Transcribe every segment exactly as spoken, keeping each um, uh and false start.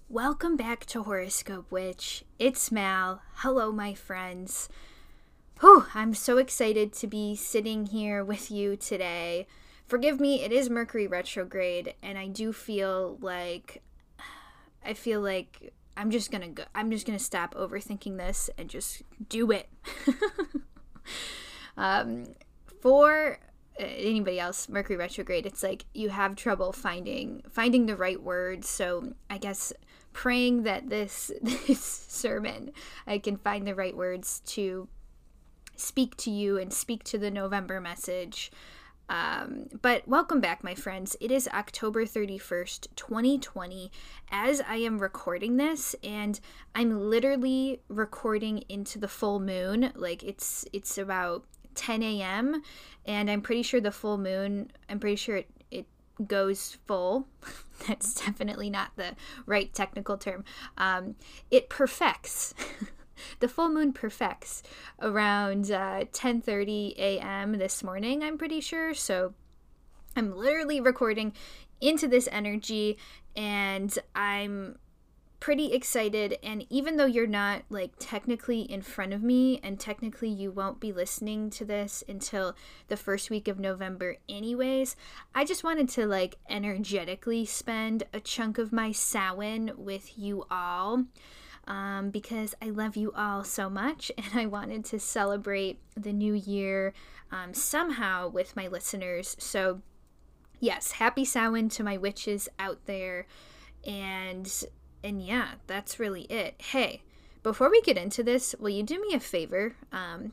Welcome back to Horoscope Witch. It's Mal. Hello, my friends. Whew, I'm so excited to be sitting here with you today. Forgive me, it is Mercury retrograde, and I do feel like I feel like I'm just gonna go. I'm just gonna stop overthinking this and just do it. um, for anybody else, Mercury retrograde, it's like you have trouble finding finding the right words. So I guess praying that this this sermon I can find the right words to speak to you and speak to the November message. Um, but welcome back, my friends. It is October thirty-first, twenty twenty, as I am recording this, and I'm literally recording into the full moon. Like it's it's about ten a.m. and I'm pretty sure the full moon, I'm pretty sure it, it goes full. That's definitely not the right technical term. Um, it perfects. The full moon perfects around uh, ten thirty a.m. this morning, I'm pretty sure. So I'm literally recording into this energy, and I'm pretty excited. And even though you're not like technically in front of me, and technically you won't be listening to this until the first week of November anyways, I just wanted to like energetically spend a chunk of my Samhain with you all. Um, because I love you all so much, and I wanted to celebrate the new year um, somehow with my listeners. So yes, happy Samhain to my witches out there, and and yeah, that's really it. Hey, before we get into this, will you do me a favor? Um,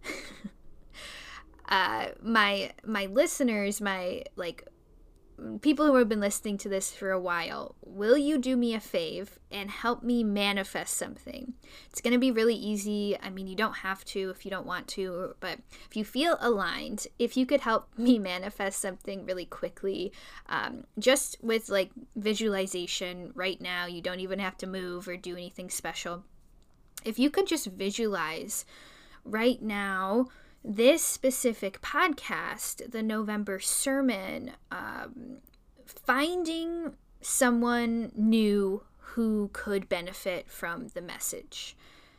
uh, my my listeners, my like. people who have been listening to this for a while, will you do me a fave and help me manifest something? It's going to be really easy. I mean, you don't have to if you don't want to, but if you feel aligned, if you could help me manifest something really quickly, um, just with like visualization right now, you don't even have to move or do anything special. If you could just visualize right now, this specific podcast, the November sermon, um, finding someone new who could benefit from the message.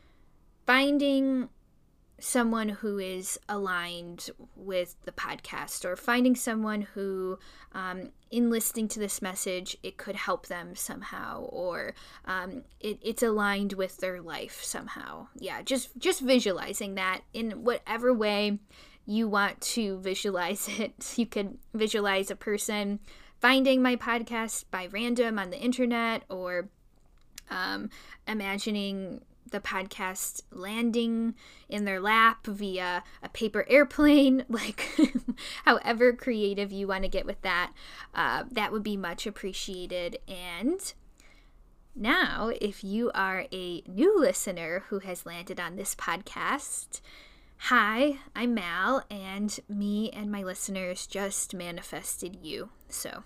Finding someone who is aligned with the podcast, or finding someone who, um, in listening to this message, it could help them somehow, or um, it, it's aligned with their life somehow. Yeah, just just visualizing that in whatever way you want to visualize it. You could visualize a person finding my podcast by random on the internet, or um, imagining the podcast landing in their lap via a paper airplane, like however creative you want to get with that, uh, that would be much appreciated. And now, if you are a new listener who has landed on this podcast, hi, I'm Mal, and me and my listeners just manifested you. So,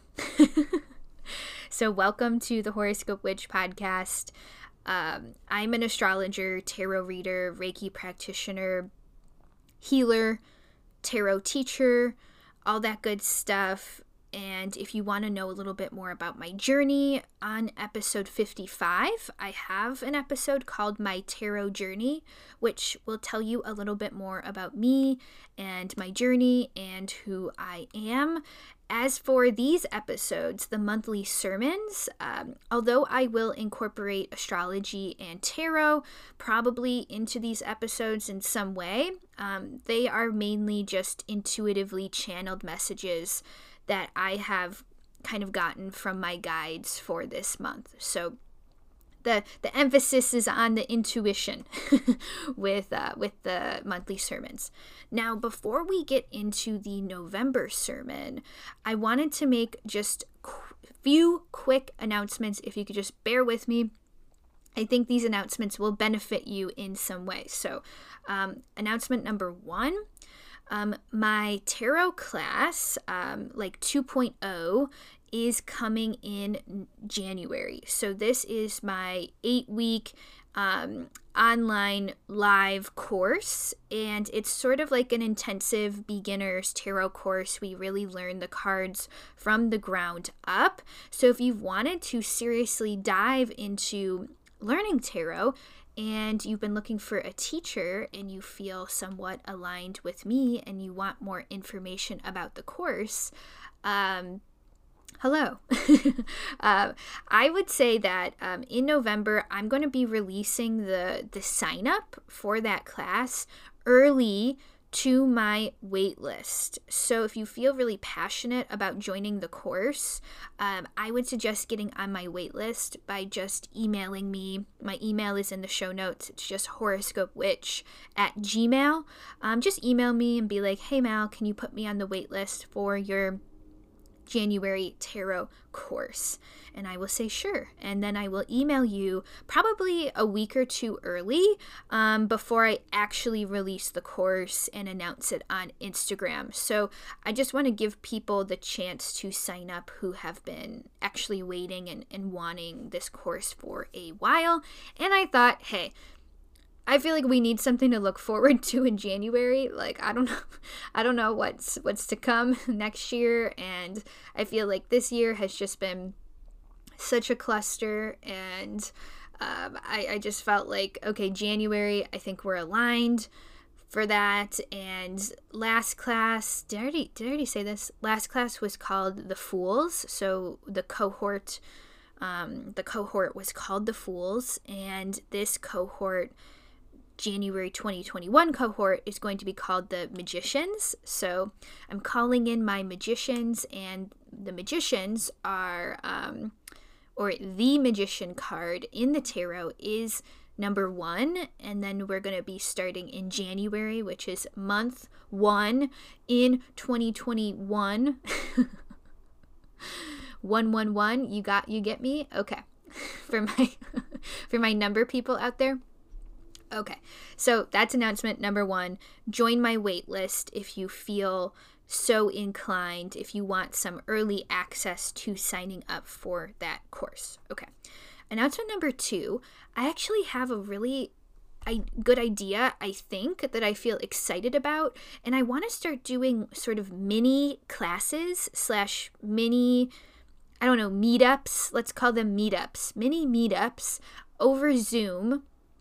so welcome to the Horoscope Witch podcast. Um, I'm an astrologer, tarot reader, Reiki practitioner, healer, tarot teacher, all that good stuff. And if you want to know a little bit more about my journey, on episode fifty-five, I have an episode called My Tarot Journey, which will tell you a little bit more about me and my journey and who I am. As for these episodes, the monthly sermons, um, although I will incorporate astrology and tarot probably into these episodes in some way, um, they are mainly just intuitively channeled messages that I have kind of gotten from my guides for this month. So the the emphasis is on the intuition with uh, with the monthly sermons. Now, before we get into the November sermon, I wanted to make just a qu- few quick announcements. If you could just bear with me, I think these announcements will benefit you in some way. So, um, announcement number one. Um, my tarot class, um, like two point oh, is coming in January. So this is my eight-week um, online live course, and it's sort of like an intensive beginner's tarot course. We really learn the cards from the ground up. So if you've wanted to seriously dive into learning tarot and you've been looking for a teacher and you feel somewhat aligned with me and you want more information about the course, um, hello. uh, I would say that um, in November, I'm going to be releasing the, the sign up for that class early to my wait list. So if you feel really passionate about joining the course, um, I would suggest getting on my wait list by just emailing me. My email is in the show notes. It's just horoscopewitch at gmail. Um, just email me and be like, hey Mal, can you put me on the wait list for your January tarot course? And I will say sure, and then I will email you probably a week or two early um, before I actually release the course and announce it on Instagram. So I just want to give people the chance to sign up who have been actually waiting and, and wanting this course for a while. And I thought, hey, I feel like we need something to look forward to in January. Like, I don't know, I don't know what's what's to come next year, and I feel like this year has just been such a cluster, and um, I, I just felt like, okay, January, I think we're aligned for that. And last class, did I already, did I already say this? Last class was called The Fools, so the cohort, um, the cohort was called The Fools, and this cohort, January twenty twenty-one cohort, is going to be called the Magicians. So I'm calling in my magicians, and the magicians are, um, or the magician card in the tarot is number one, and then we're going to be starting in January, which is month one in twenty twenty-one. one one one, you got, you get me? Okay. For my, for my number people out there. Okay, so that's announcement number one. Join my wait list if you feel so inclined, if you want some early access to signing up for that course. Okay, announcement number two, I actually have a really I, good idea, I think, that I feel excited about, and I want to start doing sort of mini classes slash mini, I don't know, meetups, let's call them meetups, mini meetups over Zoom,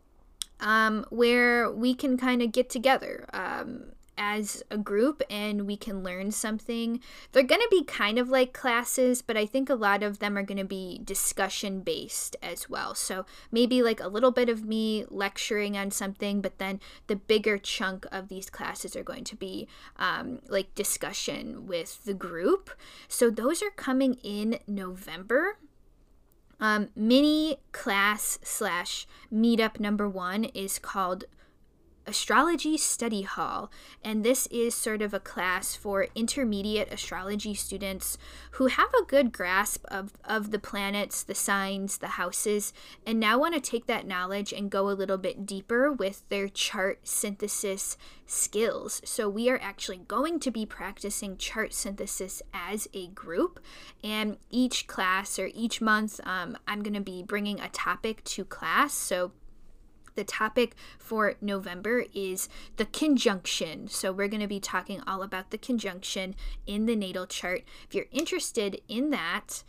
Um, where we can kind of get together um, as a group and we can learn something. They're going to be kind of like classes, but I think a lot of them are going to be discussion based as well. So maybe like a little bit of me lecturing on something, but then the bigger chunk of these classes are going to be um, like discussion with the group. So those are coming in November. Um, mini class slash meetup number one is called Astrology Study Hall, and this is sort of a class for intermediate astrology students who have a good grasp of, of the planets, the signs, the houses, and now want to take that knowledge and go a little bit deeper with their chart synthesis skills. So we are actually going to be practicing chart synthesis as a group, and each class or each month um, I'm going to be bringing a topic to class. So the topic for November is the conjunction. So we're going to be talking all about the conjunction in the natal chart. If you're interested in that,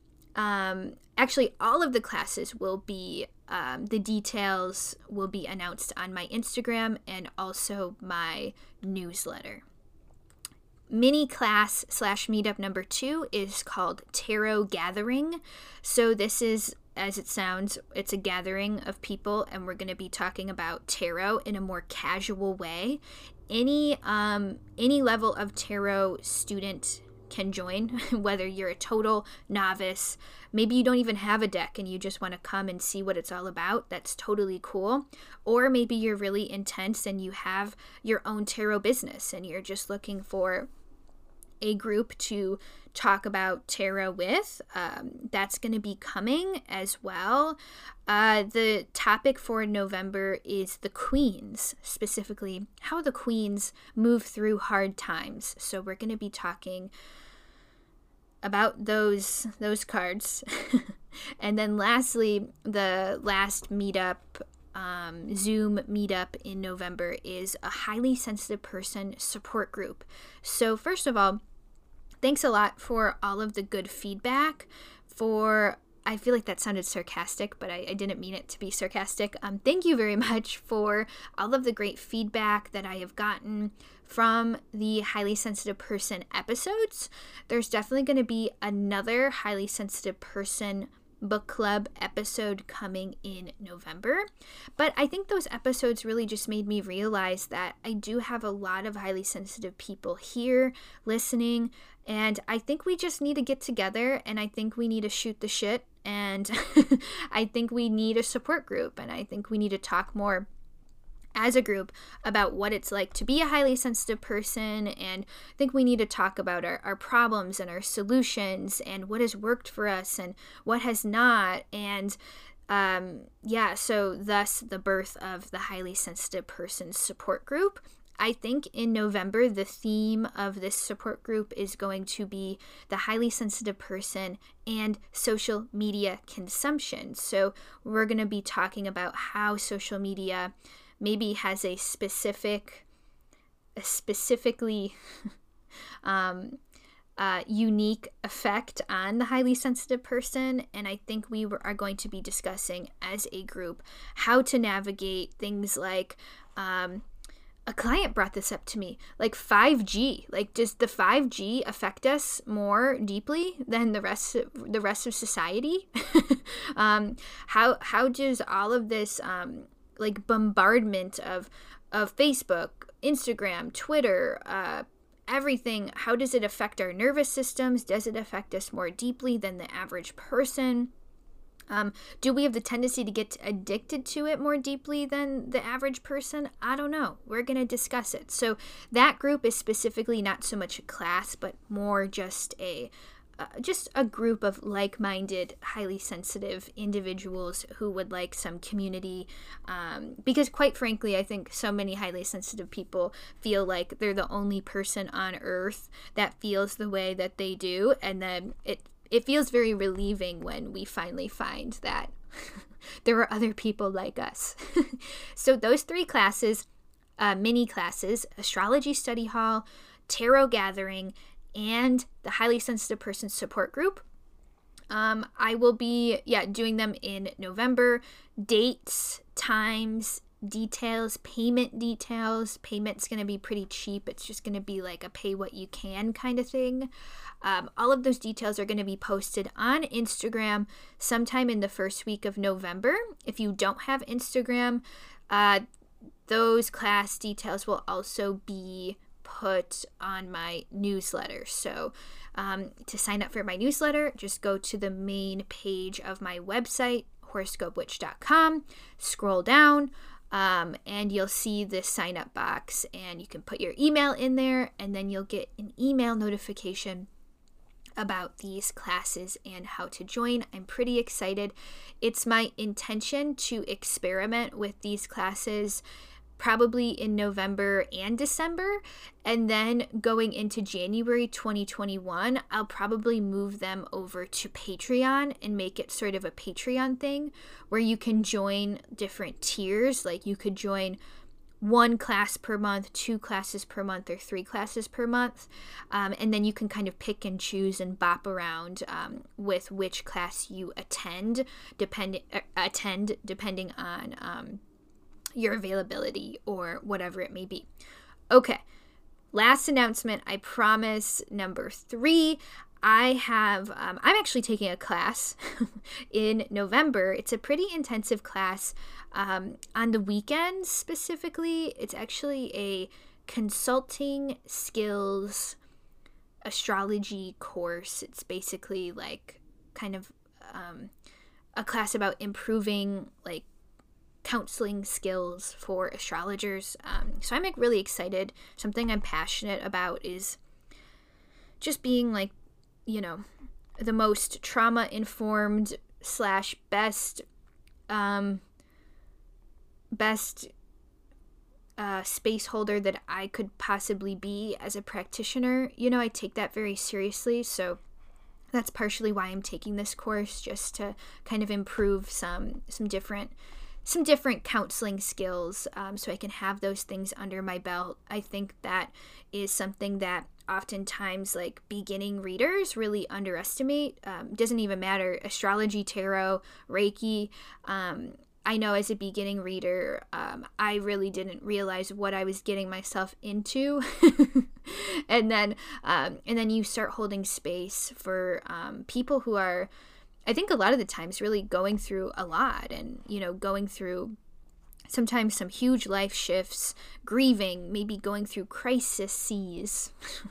um, actually all of the classes will be, um, the details will be announced on my Instagram and also my newsletter. Mini class slash meetup number two is called Tarot Gathering. So this is, as it sounds, it's a gathering of people, and we're going to be talking about tarot in a more casual way. Any um, any level of tarot student can join, whether you're a total novice, maybe you don't even have a deck and you just want to come and see what it's all about. That's totally cool. Or maybe you're really intense and you have your own tarot business and you're just looking for a group to talk about tarot with. Um, that's going to be coming as well. Uh, the topic for November is the queens, specifically how the queens move through hard times. So we're going to be talking about those those cards. And then lastly, the last meetup, um, Zoom meetup in November is a highly sensitive person support group. So first of all, thanks a lot for all of the good feedback. For I feel like that sounded sarcastic, but I, I didn't mean it to be sarcastic. Um, thank you very much for all of the great feedback that I have gotten from the highly sensitive person episodes. There's definitely going to be another highly sensitive person book club episode coming in November. But I think those episodes really just made me realize that I do have a lot of highly sensitive people here listening, and I think we just need to get together, and I think we need to shoot the shit, and I think we need a support group, and I think we need to talk more as a group about what it's like to be a highly sensitive person. And I think we need to talk about our, our problems and our solutions and what has worked for us and what has not. And um, yeah, so thus the birth of the highly sensitive person support group. I think in November, the theme of this support group is going to be the highly sensitive person and social media consumption. So we're going to be talking about how social media maybe has a specific, a specifically um, uh, unique effect on the highly sensitive person. And I think we are going to be discussing as a group how to navigate things like, um, a client brought this up to me, like five G. Like, does the five G affect us more deeply than the rest of, the rest of society? um, how how does all of this um, like bombardment of of Facebook, Instagram, Twitter, uh, everything, how does it affect our nervous systems? Does it affect us more deeply than the average person? Um, do we have the tendency to get addicted to it more deeply than the average person? I don't know. We're going to discuss it. So that group is specifically not so much a class, but more just a uh, just a group of like-minded, highly sensitive individuals who would like some community. Um, because quite frankly, I think so many highly sensitive people feel like they're the only person on earth that feels the way that they do, and then it It feels very relieving when we finally find that there are other people like us. So those three classes, uh, mini classes, Astrology Study Hall, Tarot Gathering, and the Highly Sensitive Person Support Group, um, I will be yeah doing them in November. Dates, times, details, payment details. Payment's going to be pretty cheap. It's just going to be like a pay what you can kind of thing. Um, all of those details are going to be posted on Instagram sometime in the first week of November. If you don't have Instagram, uh, those class details will also be put on my newsletter. So um, to sign up for my newsletter, just go to the main page of my website, horoscope witch dot com, scroll down, Um, and you'll see this sign up box, and you can put your email in there, and then you'll get an email notification about these classes and how to join. I'm pretty excited. It's my intention to experiment with these classes probably in November and December, and then going into January twenty twenty-one, I'll probably move them over to Patreon and make it sort of a Patreon thing where you can join different tiers. Like you could join one class per month, two classes per month, or three classes per month, um, and then you can kind of pick and choose and bop around um, with which class you attend, depending uh, attend depending on um, your availability or whatever it may be. Okay, last announcement, I promise, number three. I have, um, I'm actually taking a class in November. It's a pretty intensive class um, on the weekends specifically. It's actually a consulting skills astrology course. It's basically like kind of um, a class about improving like counseling skills for astrologers. Um, so I'm like really excited. Something I'm passionate about is just being like, you know, the most trauma-informed slash best, um, best uh, space holder that I could possibly be as a practitioner. You know, I take that very seriously. So That's partially why I'm taking this course, just to kind of improve some some different some different counseling skills, um, so I can have those things under my belt. I think that is something that oftentimes like beginning readers really underestimate. Um, doesn't even matter, astrology, tarot, Reiki. Um, I know as a beginning reader, um, I really didn't realize what I was getting myself into. and then um, and then you start holding space for um, people who are, I think a lot of the times, really going through a lot, and, you know, going through sometimes some huge life shifts, grieving, maybe going through crises,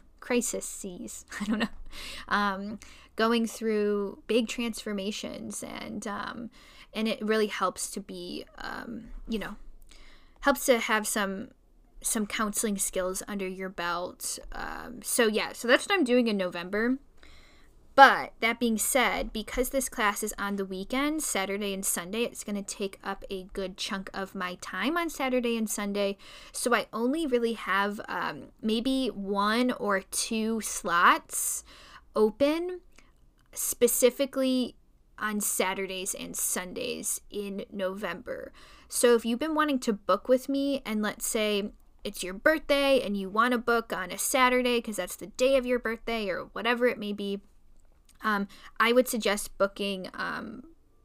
crises, I don't know, um, going through big transformations, and um, and it really helps to be, um, you know, helps to have some some counseling skills under your belt. Um, so yeah, so that's what I'm doing in November. But that being said, because this class is on the weekend, Saturday and Sunday, it's going to take up a good chunk of my time on Saturday and Sunday. So I only really have um, maybe one or two slots open specifically on Saturdays and Sundays in November. So if you've been wanting to book with me, and let's say it's your birthday and you want to book on a Saturday because that's the day of your birthday or whatever it may be, Um, I would suggest booking um,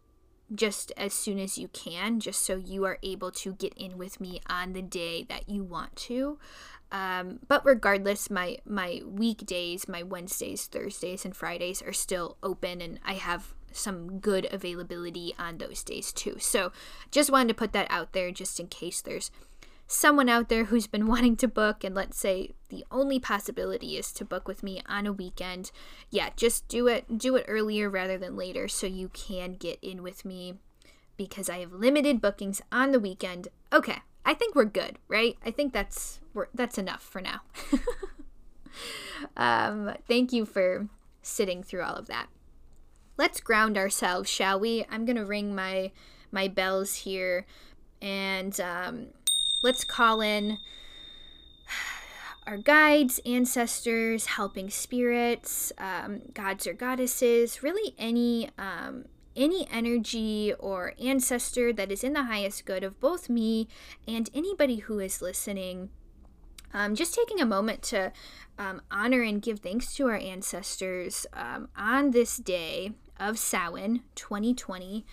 just as soon as you can, just so you are able to get in with me on the day that you want to. Um, but regardless, my, my weekdays, my Wednesdays, Thursdays, and Fridays are still open, and I have some good availability on those days too. So just wanted to put that out there just in case there's someone out there who's been wanting to book, and let's say the only possibility is to book with me on a weekend. Yeah, just do it do it earlier rather than later so you can get in with me, because I have limited bookings on the weekend. Okay, I think we're good, right? I think that's we're, that's enough for now. um, thank you for sitting through all of that. Let's ground ourselves, shall we? I'm gonna ring my my bells here, and um, let's call in our guides, ancestors, helping spirits, um, gods or goddesses, really any um, any energy or ancestor that is in the highest good of both me and anybody who is listening. Um, just taking a moment to um, honor and give thanks to our ancestors um, on this day of Samhain twenty twenty.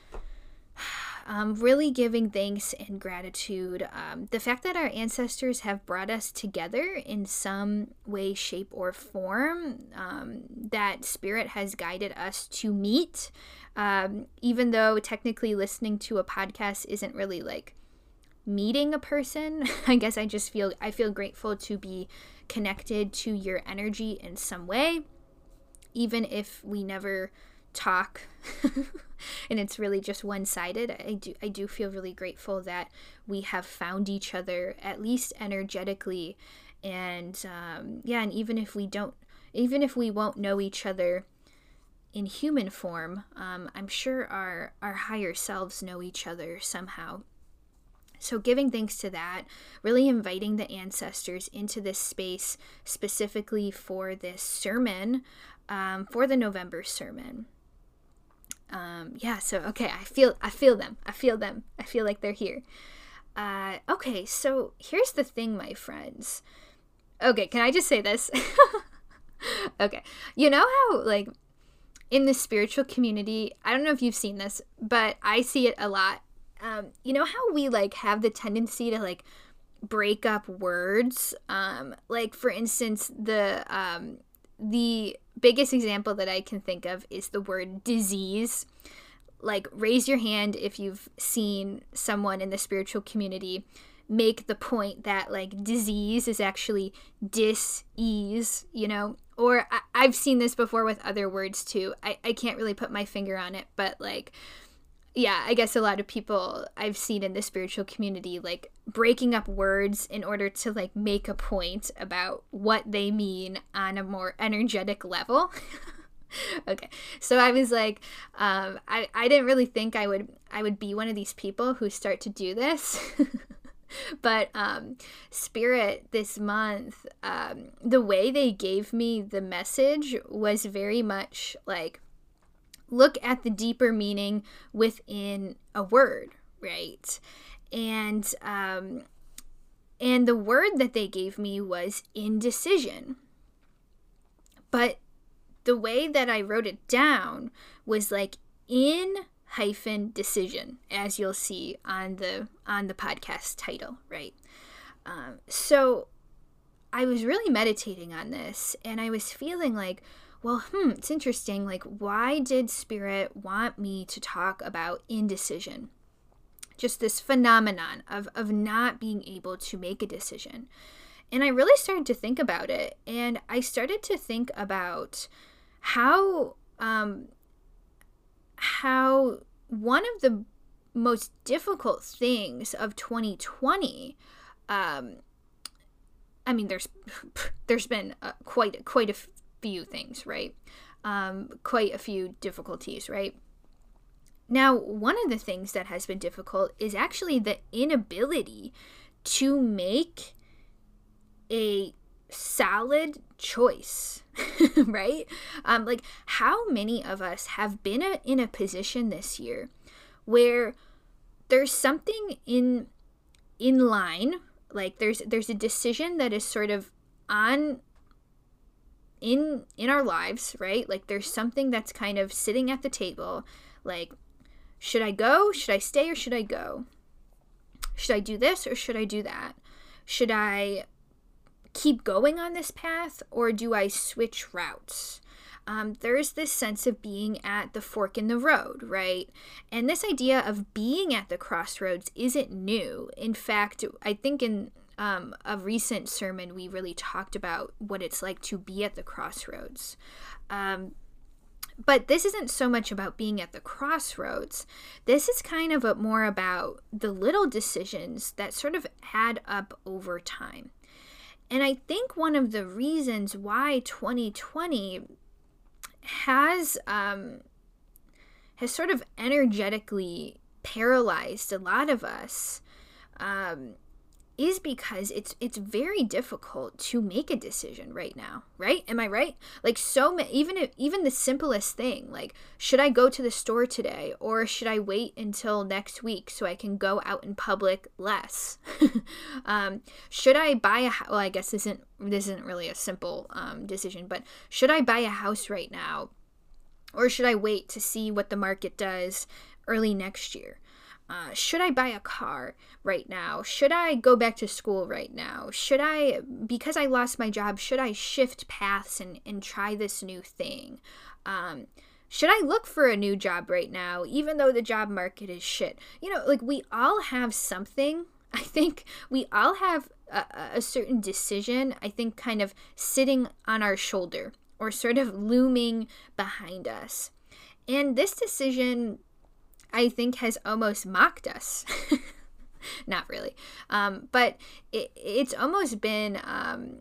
Um, really giving thanks and gratitude. Um, the fact that our ancestors have brought us together in some way, shape, or form, um, that spirit has guided us to meet, um, even though technically listening to a podcast isn't really like meeting a person. I guess I just feel, I feel grateful to be connected to your energy in some way, even if we never talk and it's really just one-sided. I do I do feel really grateful that we have found each other, at least energetically, and um, yeah, and even if we don't, even if we won't know each other in human form, um, I'm sure our our higher selves know each other somehow. So giving thanks to that, really inviting the ancestors into this space specifically for this sermon, um, for the November sermon. Um, yeah, so, okay, I feel, I feel them, I feel them, I feel like they're here. Uh, okay, so here's the thing, my friends. Okay, can I just say this? Okay, you know how, like, in the spiritual community, I don't know if you've seen this, but I see it a lot. Um, you know how we, like, have the tendency to, like, break up words? Um, like, for instance, the, um, the biggest example that I can think of is the word disease. Like, raise your hand if you've seen someone in the spiritual community make the point that, like, disease is actually dis-ease, you know? Or I- I've seen this before with other words too. I-, I can't really put my finger on it, but, like, yeah, I guess a lot of people I've seen in the spiritual community, like, breaking up words in order to, like, make a point about what they mean on a more energetic level. Okay, so I was like, um, I, I didn't really think I would I would be one of these people who start to do this. But um, Spirit this month, um, the way they gave me the message was very much like, look at the deeper meaning within a word, right? And um, and the word that they gave me was indecision. But the way that I wrote it down was like in hyphen decision, as you'll see on the on the podcast title, right? Um, so I was really meditating on this, and I was feeling like, well, hmm, it's interesting. Like, why did Spirit want me to talk about indecision? Just this phenomenon of, of not being able to make a decision. And I really started to think about it. And I started to think about how, um, how one of the most difficult things of twenty twenty, um, I mean, there's, there's been uh, quite, quite a few things, right? Um, quite a few difficulties, right? Now, one of the things that has been difficult is actually the inability to make a solid choice, right? Um, like, how many of us have been a, in a position this year where there's something in in line, like there's there's a decision that is sort of on in in our lives, right? Like there's something that's kind of sitting at the table, like, should I go? Should I stay or should I go? Should I do this or should I do that? Should I keep going on this path or do I switch routes? Um, there's this sense of being at the fork in the road, right? And this idea of being at the crossroads isn't new. In fact, I think in um, a recent sermon, we really talked about what it's like to be at the crossroads. Um, But this isn't so much about being at the crossroads. This is kind of a, more about the little decisions that sort of add up over time. And I think one of the reasons why twenty twenty has um, has sort of energetically paralyzed a lot of us um, is because it's it's very difficult to make a decision right now, right? Am I right? Like so many, even if, even the simplest thing, like should I go to the store today or should I wait until next week so I can go out in public less? um, should I buy a well, I guess this isn't this isn't really a simple um, decision, but should I buy a house right now or should I wait to see what the market does early next year? Uh, should I buy a car right now? Should I go back to school right now? Should I, because I lost my job, should I shift paths and, and try this new thing? Um, should I look for a new job right now, even though the job market is shit? You know, like we all have something. I think we all have a, a certain decision, I think, kind of sitting on our shoulder or sort of looming behind us. And this decision, I think, has almost mocked us. Not really. Um, but it, it's almost been, um,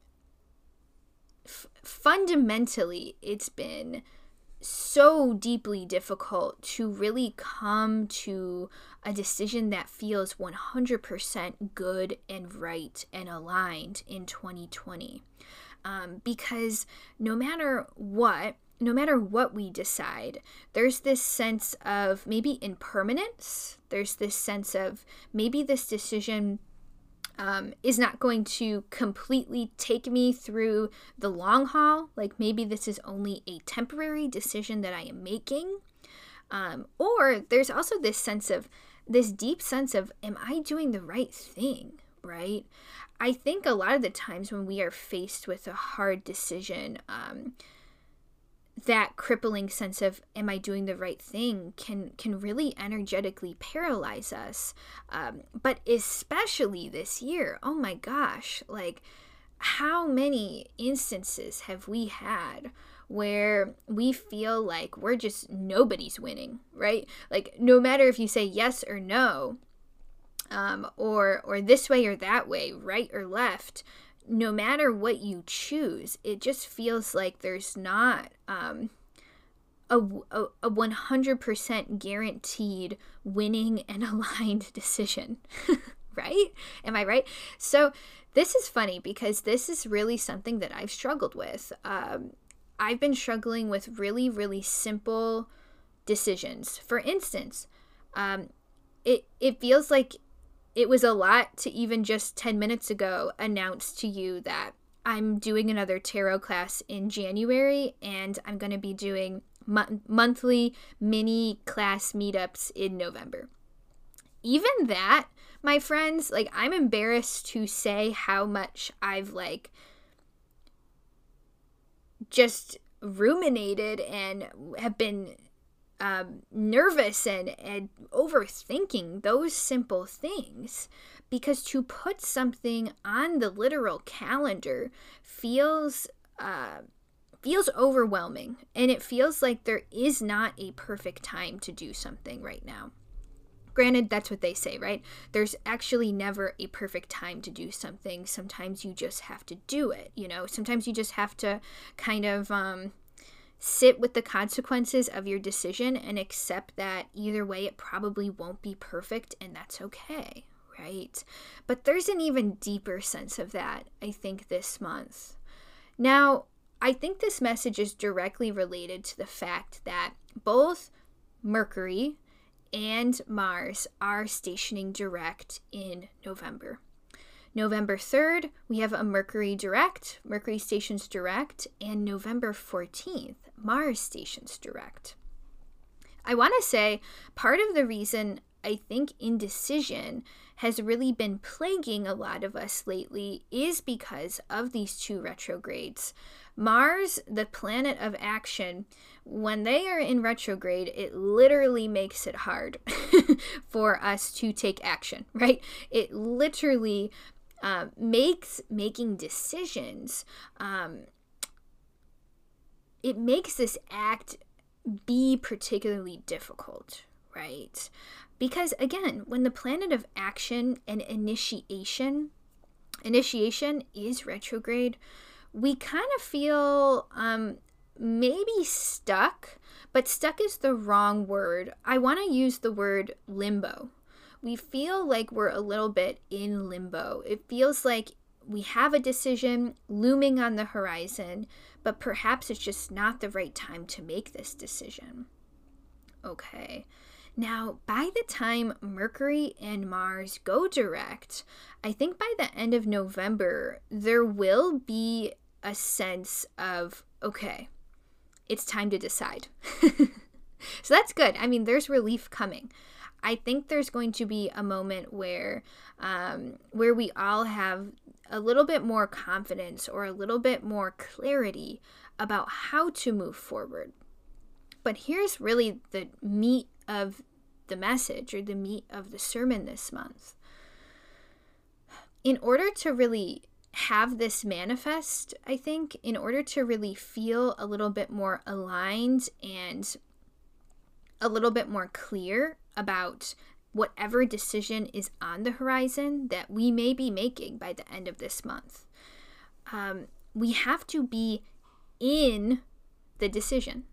f- fundamentally, it's been so deeply difficult to really come to a decision that feels one hundred percent good and right and aligned in twenty twenty. Um, because no matter what, no matter what we decide, there's this sense of maybe impermanence. There's this sense of maybe this decision um, is not going to completely take me through the long haul. Like maybe this is only a temporary decision that I am making. Um, or there's also this sense of, this deep sense of, am I doing the right thing, right? I think a lot of the times when we are faced with a hard decision, um, that crippling sense of, am I doing the right thing, can can really energetically paralyze us. Um, but especially this year, oh my gosh, like how many instances have we had where we feel like we're just, nobody's winning, right? Like no matter if you say yes or no, um, or or this way or that way, right or left, no matter what you choose, it just feels like there's not um, a, a, a one hundred percent guaranteed winning and aligned decision. right? Am I right? So this is funny because this is really something that I've struggled with. Um, I've been struggling with really, really simple decisions. For instance, um, it it feels like it was a lot to even just ten minutes ago announce to you that I'm doing another tarot class in January, and I'm going to be doing mo- monthly mini class meetups in November. Even that, my friends, like, I'm embarrassed to say how much I've, like, just ruminated and have been um, nervous and, and overthinking those simple things, because to put something on the literal calendar feels uh, feels overwhelming, and it feels like there is not a perfect time to do something right now. Granted, that's what they say, right? There's actually never a perfect time to do something. Sometimes you just have to do it, you know? Sometimes you just have to kind of um, sit with the consequences of your decision and accept that either way it probably won't be perfect, and that's okay, right? But there's an even deeper sense of that, I think, this month. Now, I think this message is directly related to the fact that both Mercury and Mars are stationing direct in November. November third, we have a Mercury direct, Mercury stations direct, and November fourteenth, Mars stations direct. I want to say part of the reason I think indecision has really been plaguing a lot of us lately is because of these two retrogrades. Mars, the planet of action, when they are in retrograde, it literally makes it hard for us to take action, right? It literally uh, makes making decisions, um, it makes this act be particularly difficult, right? Because again, when the planet of action and initiation, initiation is retrograde, we kind of feel um, maybe stuck, but stuck is the wrong word. I want to use the word limbo. We feel like we're a little bit in limbo. It feels like we have a decision looming on the horizon, but perhaps it's just not the right time to make this decision. Okay. Now, by the time Mercury and Mars go direct, I think by the end of November, there will be a sense of, okay, it's time to decide. So that's good. I mean, there's relief coming. I think there's going to be a moment where um, where we all have a little bit more confidence or a little bit more clarity about how to move forward. But here's really the meat of the message, or the meat of the sermon this month. In order to really have this manifest, I think, in order to really feel a little bit more aligned and a little bit more clear about whatever decision is on the horizon that we may be making by the end of this month, um, we have to be in the decision.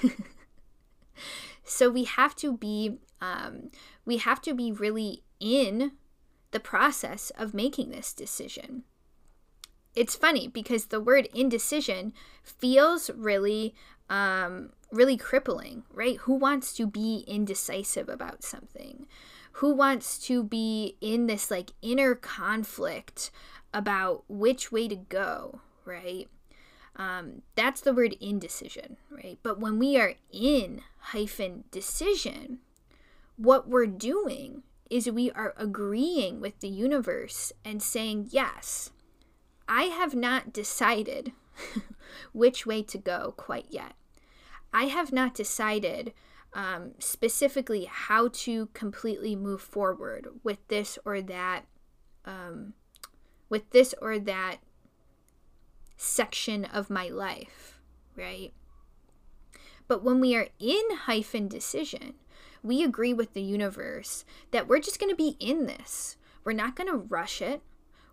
So we have to be um, we have to be really in the process of making this decision. It's funny because the word indecision feels really um, really crippling, right? Who wants to be indecisive about something? Who wants to be in this like inner conflict about which way to go, right? Um, that's the word indecision, right? But when we are in hyphen decision, what we're doing is we are agreeing with the universe and saying, yes, I have not decided which way to go quite yet. I have not decided um, specifically how to completely move forward with this or that, um, with this or that section of my life, right? But when we are in hyphen decision, we agree with the universe that we're just going to be in this. We're not going to rush it.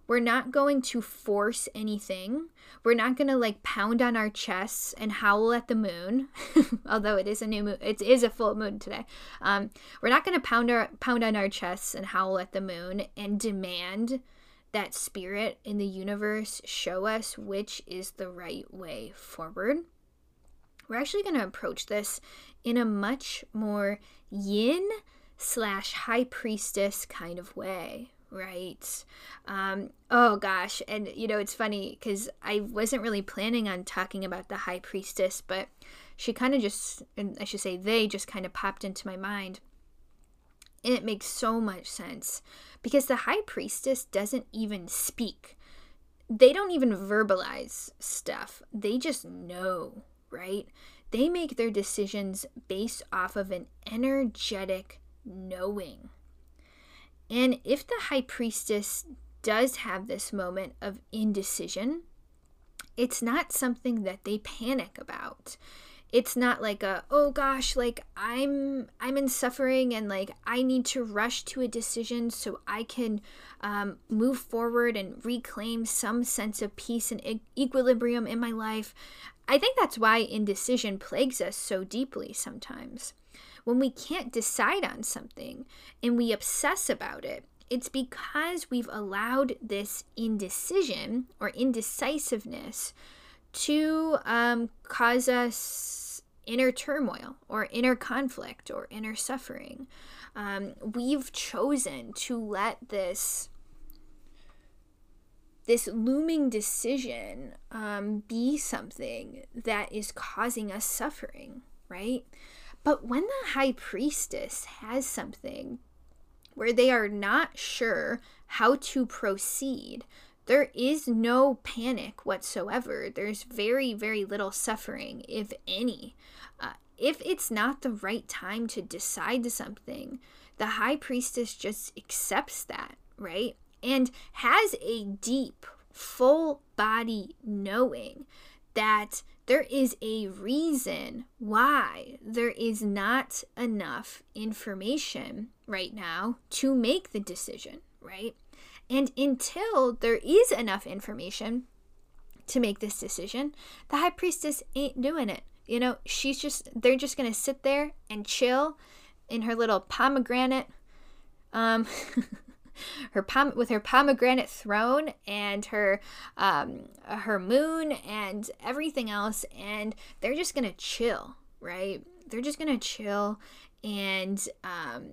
We're not going to force anything. We're not going to like pound on our chests and howl at the moon, although it is a new moon. It is a full moon today. Um, we're not going to pound our pound on our chests and howl at the moon and demand that spirit in the universe show us which is the right way forward. We're actually going to approach this in a much more yin slash high priestess kind of way. Right. Um, oh gosh. And you know, it's funny because I wasn't really planning on talking about the high priestess, but she kind of just, and I should say they just kind of popped into my mind. And it makes so much sense because the high priestess doesn't even speak. They don't even verbalize stuff. They just know, right? They make their decisions based off of an energetic knowing. And if the high priestess does have this moment of indecision, it's not something that they panic about. It's not like a, oh gosh, like I'm I'm in suffering and like I need to rush to a decision so I can um, move forward and reclaim some sense of peace and e- equilibrium in my life. I think that's why indecision plagues us so deeply sometimes. When we can't decide on something and we obsess about it, it's because we've allowed this indecision or indecisiveness to um, cause us inner turmoil or inner conflict or inner suffering. Um, we've chosen to let this this looming decision um, be something that is causing us suffering, right? But when the high priestess has something where they are not sure how to proceed, there is no panic whatsoever. There's very, very little suffering, if any. Uh, if it's not the right time to decide something, the high priestess just accepts that, right? And has a deep, full body knowing that there is a reason why there is not enough information right now to make the decision, right? And until there is enough information to make this decision, the high priestess ain't doing it. You know, she's just, they're just going to sit there and chill in her little pomegranate, um, her pom- with her pomegranate throne and her um, her moon and everything else, and they're just gonna chill, right? They're just gonna chill and um,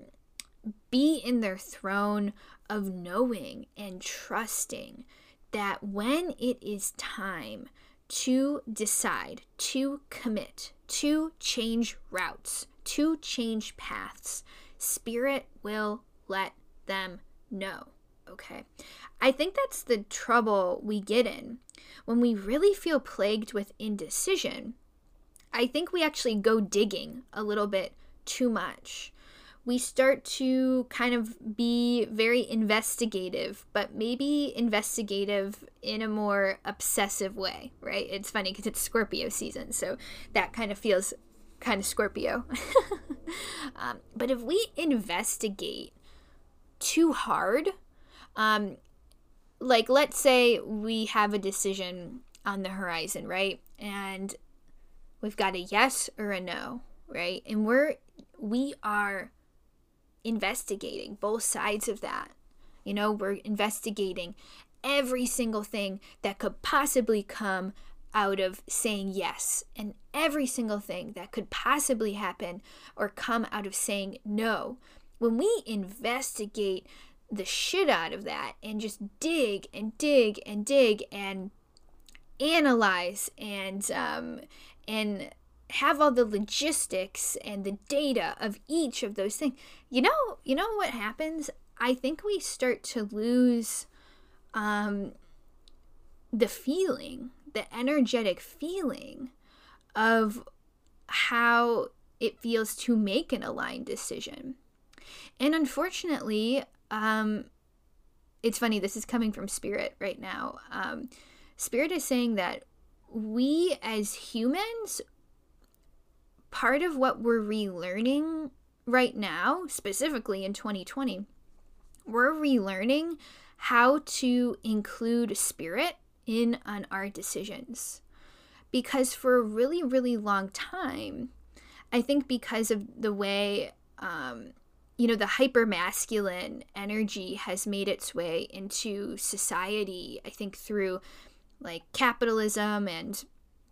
be in their throne of knowing and trusting that when it is time to decide, to commit, to change routes, to change paths, Spirit will let them know. Okay. I think that's the trouble we get in when we really feel plagued with indecision. I think we actually go digging a little bit too much. We start to kind of be very investigative, but maybe investigative in a more obsessive way, right? It's funny because it's Scorpio season, so that kind of feels kind of Scorpio. um, but if we investigate too hard, um, like let's say we have a decision on the horizon, right? And we've got a yes or a no, right? And we're, we are investigating both sides of that. You know, we're investigating every single thing that could possibly come out of saying yes, and every single thing that could possibly happen or come out of saying no. When we investigate the shit out of that and just dig and dig and dig and analyze and um, and have all the logistics and the data of each of those things, you know, you know what happens? I think we start to lose um, the feeling, the energetic feeling of how it feels to make an aligned decision. And unfortunately, um, it's funny, this is coming from Spirit right now. Um, Spirit is saying that we as humans, part of what we're relearning right now, specifically in twenty twenty, we're relearning how to include spirit in on our decisions. Because for a really, really long time, I think because of the way, um, you know, the hyper-masculine energy has made its way into society, I think through like capitalism and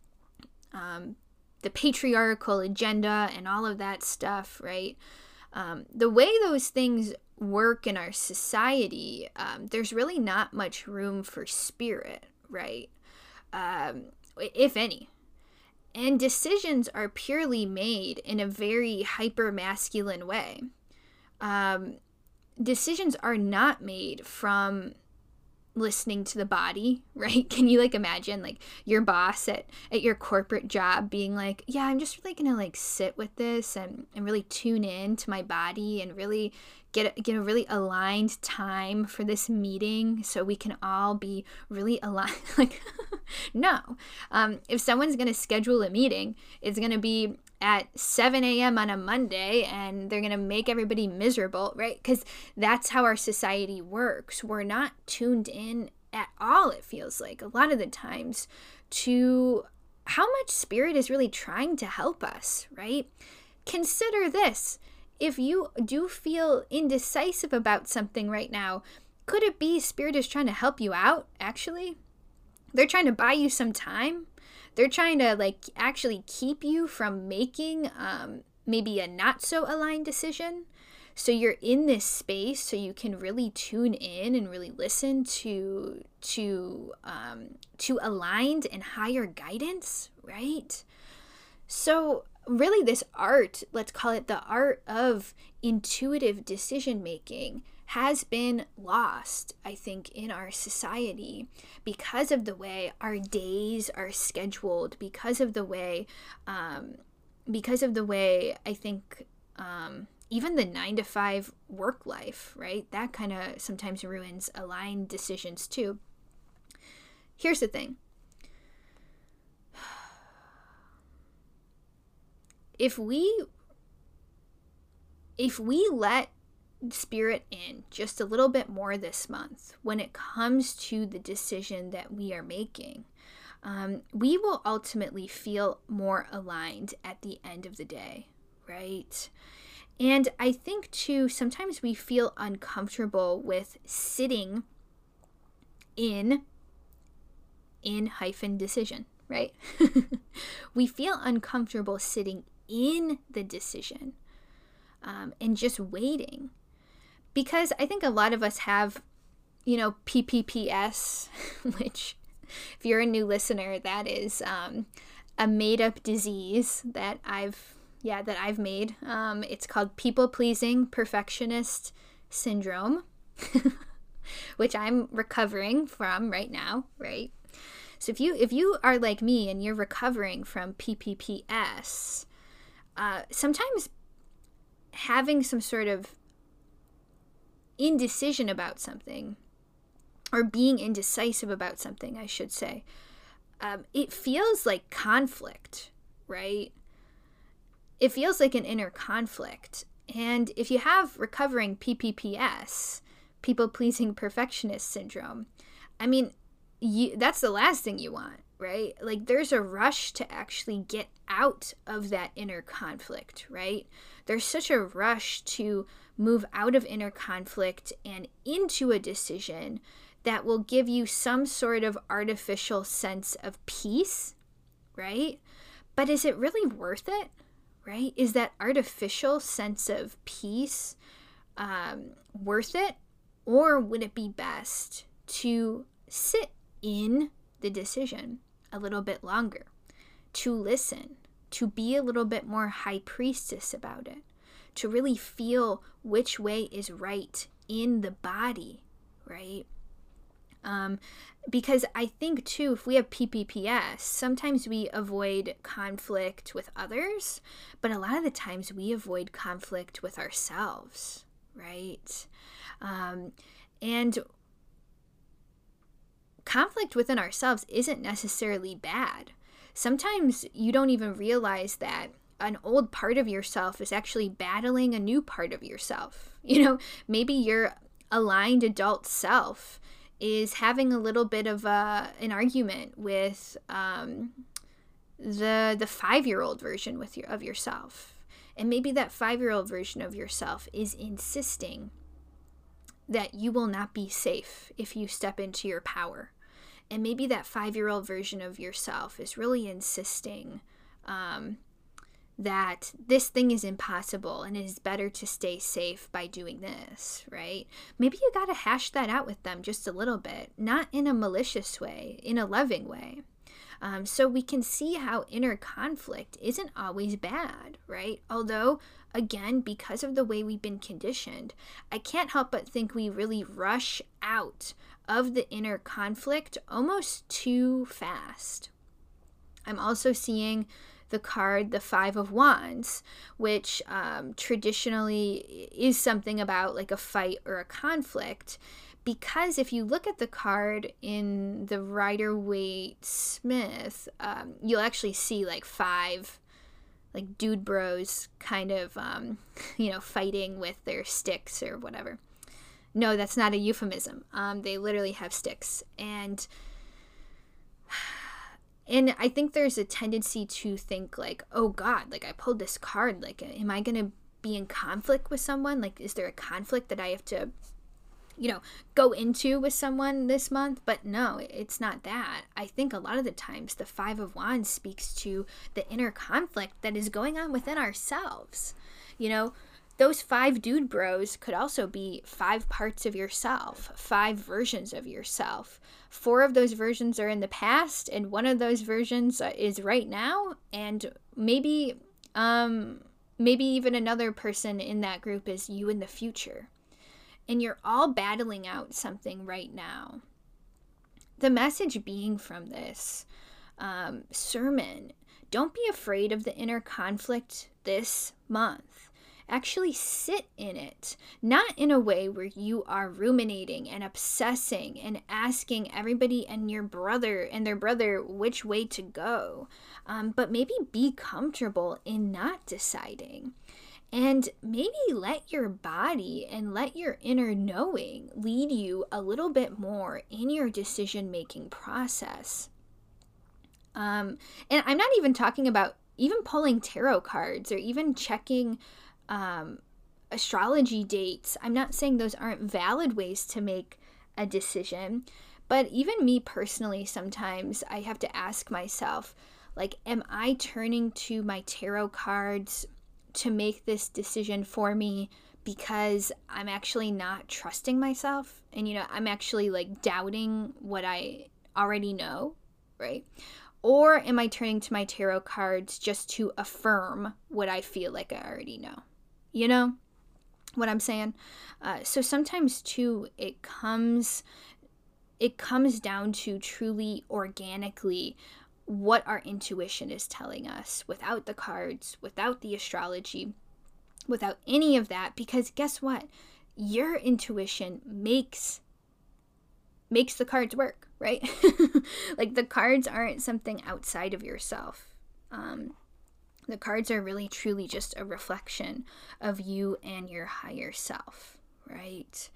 um, the patriarchal agenda and all of that stuff, right? Um, the way those things work in our society, um, there's really not much room for spirit, right? Um, if any. And decisions are purely made in a very hyper-masculine way. Um, decisions are not made from listening to the body, right? Can you like imagine like your boss at, at your corporate job being like, yeah, I'm just really gonna like sit with this and, and really tune in to my body and really get a, get a really aligned time for this meeting so we can all be really aligned. Like, no. Um, if someone's gonna schedule a meeting, it's gonna be at seven a.m. on a Monday and they're going to make everybody miserable, right? Because that's how our society works. We're not tuned in at all, it feels like, a lot of the times to how much spirit is really trying to help us, right? Consider this. If you do feel indecisive about something right now, could it be spirit is trying to help you out, actually? They're trying to buy you some time. They're trying to like actually keep you from making um, maybe a not so aligned decision. So you're in this space so you can really tune in and really listen to to um, to aligned and higher guidance, right? So really this art, let's call it the art of intuitive decision making, has been lost, I think, in our society because of the way our days are scheduled, because of the way, um, because of the way I think um, even the nine to five work life, right? That kind of sometimes ruins aligned decisions too. Here's the thing. If we, if we let spirit in just a little bit more this month when it comes to the decision that we are making, um, we will ultimately feel more aligned at the end of the day, right? And I think too, sometimes we feel uncomfortable with sitting in in hyphen decision, right? We feel uncomfortable sitting in the decision um, and just waiting. Because I think a lot of us have, you know, P P P S, which, if you're a new listener, that is um, a made-up disease that I've, yeah, that I've made. Um, it's called people-pleasing perfectionist syndrome, which I'm recovering from right now, right? So if you if you are like me and you're recovering from P P P S, uh, sometimes having some sort of indecision about something, or being indecisive about something, I should say, um, it feels like conflict, right? It feels like an inner conflict. And if you have recovering P P P S, people-pleasing perfectionist syndrome, I mean, you, that's the last thing you want, right? Like, there's a rush to actually get out of that inner conflict, right? There's such a rush to move out of inner conflict and into a decision that will give you some sort of artificial sense of peace, right? But is it really worth it, right? Is that artificial sense of peace um, worth it? Or would it be best to sit in the decision a little bit longer, to listen, to be a little bit more high priestess about it, to really feel which way is right in the body, right? Um, because I think too, if we have P P P S, sometimes we avoid conflict with others, but a lot of the times we avoid conflict with ourselves, right? Um, and conflict within ourselves isn't necessarily bad. Sometimes you don't even realize that an old part of yourself is actually battling a new part of yourself. You know, maybe you're aligned adult self is having a little bit of a, an argument with um, the the five-year-old version with your, of yourself. And maybe that five-year-old version of yourself is insisting that you will not be safe if you step into your power. And maybe that five-year-old version of yourself is really insisting um, that this thing is impossible and it is better to stay safe by doing this, right? Maybe you got to hash that out with them just a little bit, not in a malicious way, in a loving way. Um, so we can see how inner conflict isn't always bad, right? Although, again, because of the way we've been conditioned, I can't help but think we really rush out of the inner conflict almost too fast. I'm also seeing the card, the Five of Wands, which um, traditionally is something about like a fight or a conflict. Because if you look at the card in the Rider-Waite-Smith, um, you'll actually see like five like dude bros kind of, um, you know, fighting with their sticks or whatever. No, that's not a euphemism. Um, they literally have sticks. And and I think there's a tendency to think like, oh God, like I pulled this card. Like, am I going to be in conflict with someone? Like, is there a conflict that I have to, you know, go into with someone this month? But no, it's not that. I think a lot of the times the Five of Wands speaks to the inner conflict that is going on within ourselves. You know, those five dude bros could also be five parts of yourself, five versions of yourself. Four of those versions are in the past, and one of those versions is right now, and maybe, um, maybe even another person in that group is you in the future. And you're all battling out something right now. The message being from this um, sermon, don't be afraid of the inner conflict this month. Actually sit in it, not in a way where you are ruminating and obsessing and asking everybody and your brother and their brother which way to go, um, but maybe be comfortable in not deciding. And maybe let your body and let your inner knowing lead you a little bit more in your decision-making process. Um, and I'm not even talking about even pulling tarot cards or even checking um, astrology dates. I'm not saying those aren't valid ways to make a decision. But even me personally, sometimes I have to ask myself, like, am I turning to my tarot cards to make this decision for me because I'm actually not trusting myself? And, you know, I'm actually like doubting what I already know, right? Or am I turning to my tarot cards just to affirm what I feel like I already know? You know what I'm saying? Uh, so sometimes too, it comes, it comes down to truly organically what our intuition is telling us without the cards, without the astrology, without any of that. Because guess what? Your intuition makes makes the cards work, right? Like the cards aren't something outside of yourself. Um, the cards are really truly just a reflection of you and your higher self, right?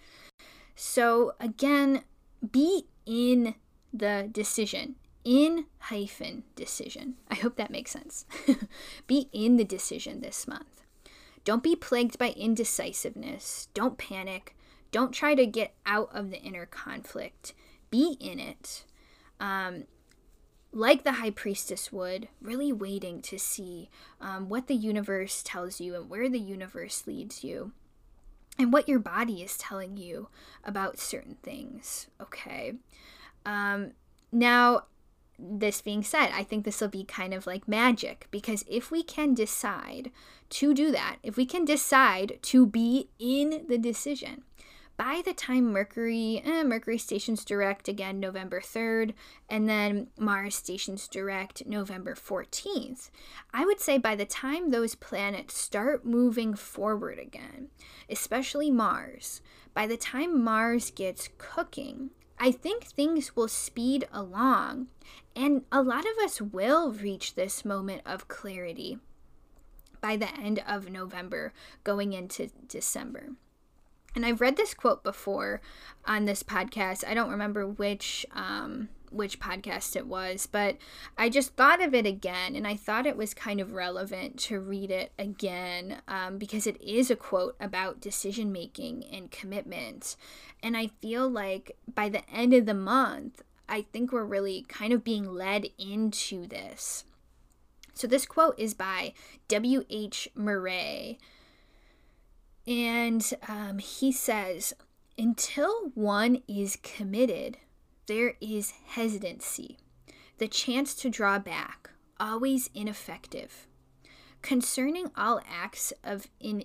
So again, be in the decision. In hyphen decision. I hope that makes sense. Be in the decision this month. Don't be plagued by indecisiveness. Don't panic. Don't try to get out of the inner conflict. Be in it. Um, like the High Priestess would, really waiting to see um, what the universe tells you and where the universe leads you and what your body is telling you about certain things, okay? Um, now, this being said, I think this will be kind of like magic, because if we can decide to do that, if we can decide to be in the decision, by the time Mercury, eh, Mercury stations direct again November third, and then Mars stations direct November fourteenth, I would say by the time those planets start moving forward again, especially Mars, by the time Mars gets cooking, I think things will speed along, and a lot of us will reach this moment of clarity by the end of November, going into December. And I've read this quote before on this podcast. I don't remember which um, which podcast it was, but I just thought of it again, and I thought it was kind of relevant to read it again um, because it is a quote about decision making and commitment. And I feel like by the end of the month, I think we're really kind of being led into this. So this quote is by W H Murray. And um, he says, until one is committed, there is hesitancy, the chance to draw back, always ineffective. Concerning all acts of in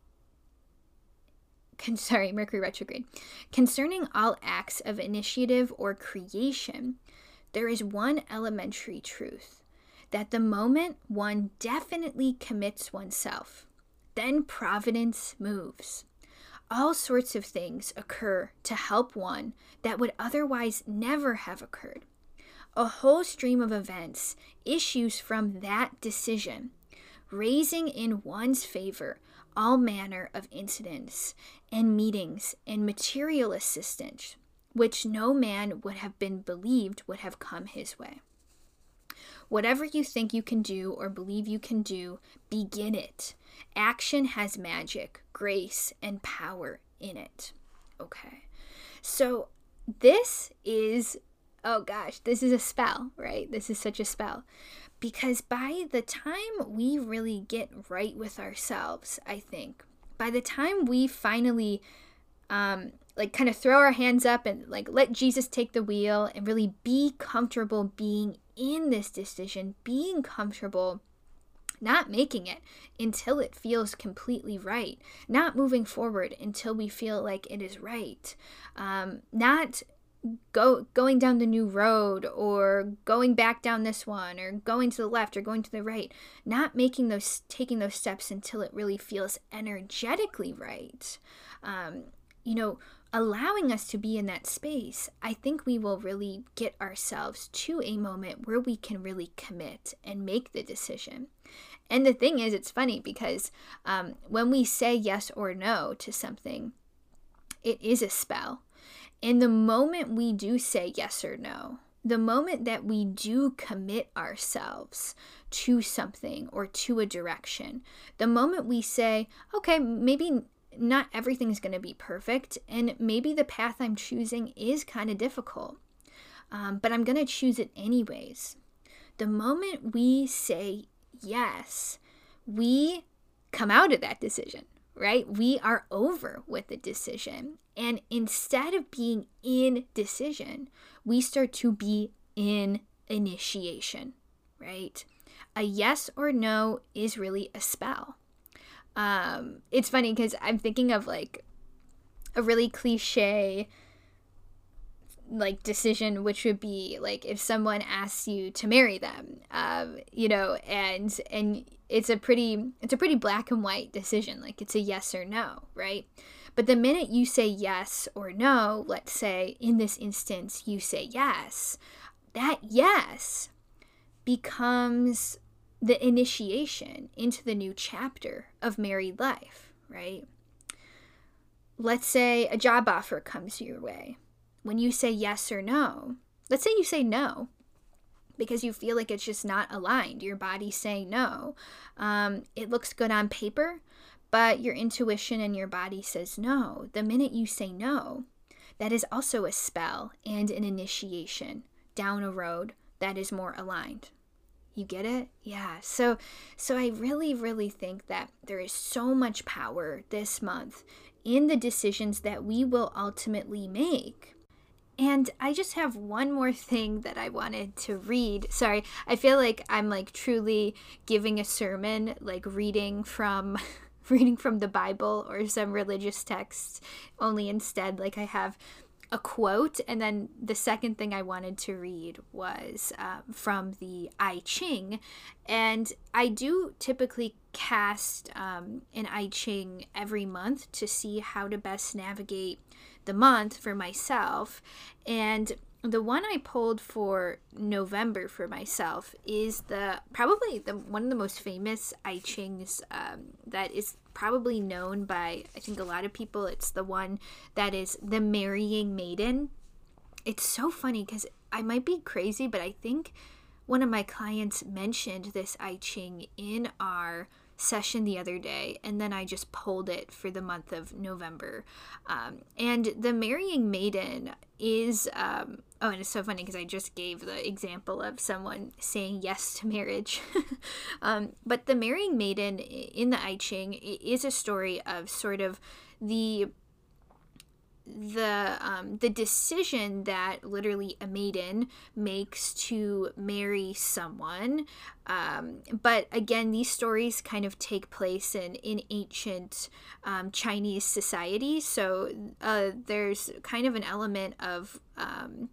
con- sorry, Mercury retrograde. Concerning all acts of initiative or creation, there is one elementary truth, that the moment one definitely commits oneself, then providence moves. All sorts of things occur to help one that would otherwise never have occurred. A whole stream of events issues from that decision, raising in one's favor all manner of incidents and meetings and material assistance, which no man would have been believed would have come his way. Whatever you think you can do or believe you can do, begin it. Action has magic, grace, and power in it. Okay. So this is, oh gosh, this is a spell, right? This is such a spell. Because by the time we really get right with ourselves, I think, by the time we finally um, like kind of throw our hands up and like let Jesus take the wheel and really be comfortable being in this decision, being comfortable not making it until it feels completely right, not moving forward until we feel like it is right, um, not go going down the new road or going back down this one or going to the left or going to the right, not making those, taking those steps until it really feels energetically right. Um, you know, allowing us to be in that space, I think we will really get ourselves to a moment where we can really commit and make the decision. And the thing is, it's funny because um, when we say yes or no to something, it is a spell. And the moment we do say yes or no, the moment that we do commit ourselves to something or to a direction, the moment we say, okay, maybe not everything's going to be perfect, and maybe the path I'm choosing is kind of difficult, um, but I'm going to choose it anyways. The moment we say yes, we come out of that decision, right? We are over with the decision. And instead of being in decision, we start to be in initiation, right? A yes or no is really a spell. Um, it's funny because I'm thinking of like a really cliche like decision, which would be like if someone asks you to marry them, um, you know, and and it's a pretty it's a pretty black and white decision, like it's a yes or no, right? But the minute you say yes or no, let's say in this instance you say yes, that yes becomes the initiation into the new chapter of married life, right? Let's say a job offer comes your way. When you say yes or no, let's say you say no because you feel like it's just not aligned. Your body's saying no. Um, it looks good on paper, but your intuition and your body says no. The minute you say no, that is also a spell and an initiation down a road that is more aligned. You get it? Yeah. So so I really, really think that there is so much power this month in the decisions that we will ultimately make. And I just have one more thing that I wanted to read. Sorry, I feel like I'm like truly giving a sermon, like reading from reading from the Bible or some religious text, only instead like I have a quote, and then the second thing I wanted to read was uh, from the I Ching, and I do typically cast um, an I Ching every month to see how to best navigate the month for myself, and the one I pulled for November for myself is the probably the one of the most famous I Chings um, that is probably known by, I think, a lot of people. It's the one that is the Marrying Maiden. It's so funny because I might be crazy, but I think one of my clients mentioned this I Ching in our session the other day, and then I just pulled it for the month of November. Um, and the Marrying Maiden is, um, oh, and it's so funny because I just gave the example of someone saying yes to marriage. um, but the Marrying Maiden in the I Ching is a story of sort of the the um, the decision that literally a maiden makes to marry someone. Um, but again, these stories kind of take place in, in ancient um, Chinese society. So uh, there's kind of an element of um,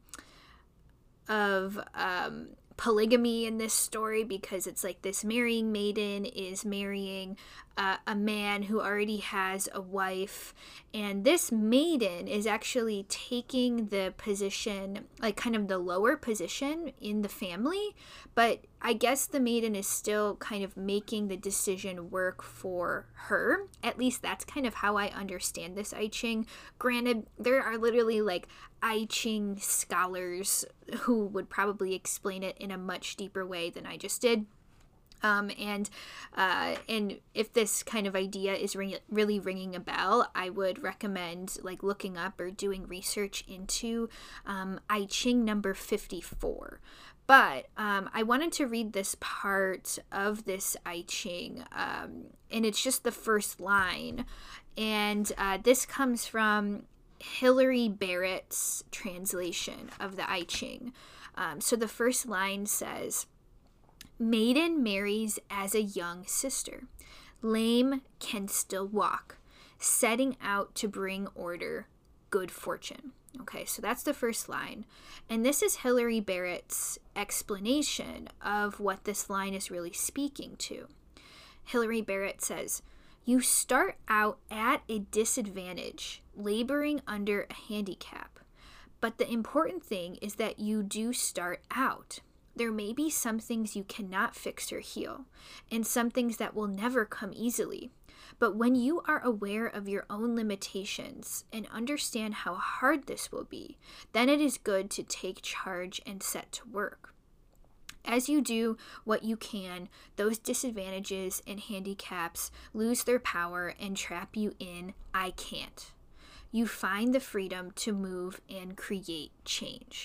of um, polygamy in this story, because it's like this marrying maiden is marrying uh, a man who already has a wife, and this maiden is actually taking the position, like kind of the lower position in the family, but I guess the maiden is still kind of making the decision work for her. At least that's kind of how I understand this I Ching. Granted, there are literally like I Ching scholars who would probably explain it in a much deeper way than I just did. Um, and uh, and if this kind of idea is ring- really ringing a bell, I would recommend like looking up or doing research into um, I Ching number fifty-four. But um, I wanted to read this part of this I Ching, um, and it's just the first line. And uh, this comes from Hilary Barrett's translation of the I Ching. Um, so the first line says, "Maiden marries as a young sister. Lame can still walk, setting out to bring order, good fortune." Okay, so that's the first line. And this is Hilary Barrett's explanation of what this line is really speaking to. Hilary Barrett says, "You start out at a disadvantage, laboring under a handicap. But the important thing is that you do start out. There may be some things you cannot fix or heal, and some things that will never come easily. But when you are aware of your own limitations and understand how hard this will be, then it is good to take charge and set to work. As you do what you can, those disadvantages and handicaps lose their power and trap you in, 'I can't.' You find the freedom to move and create change."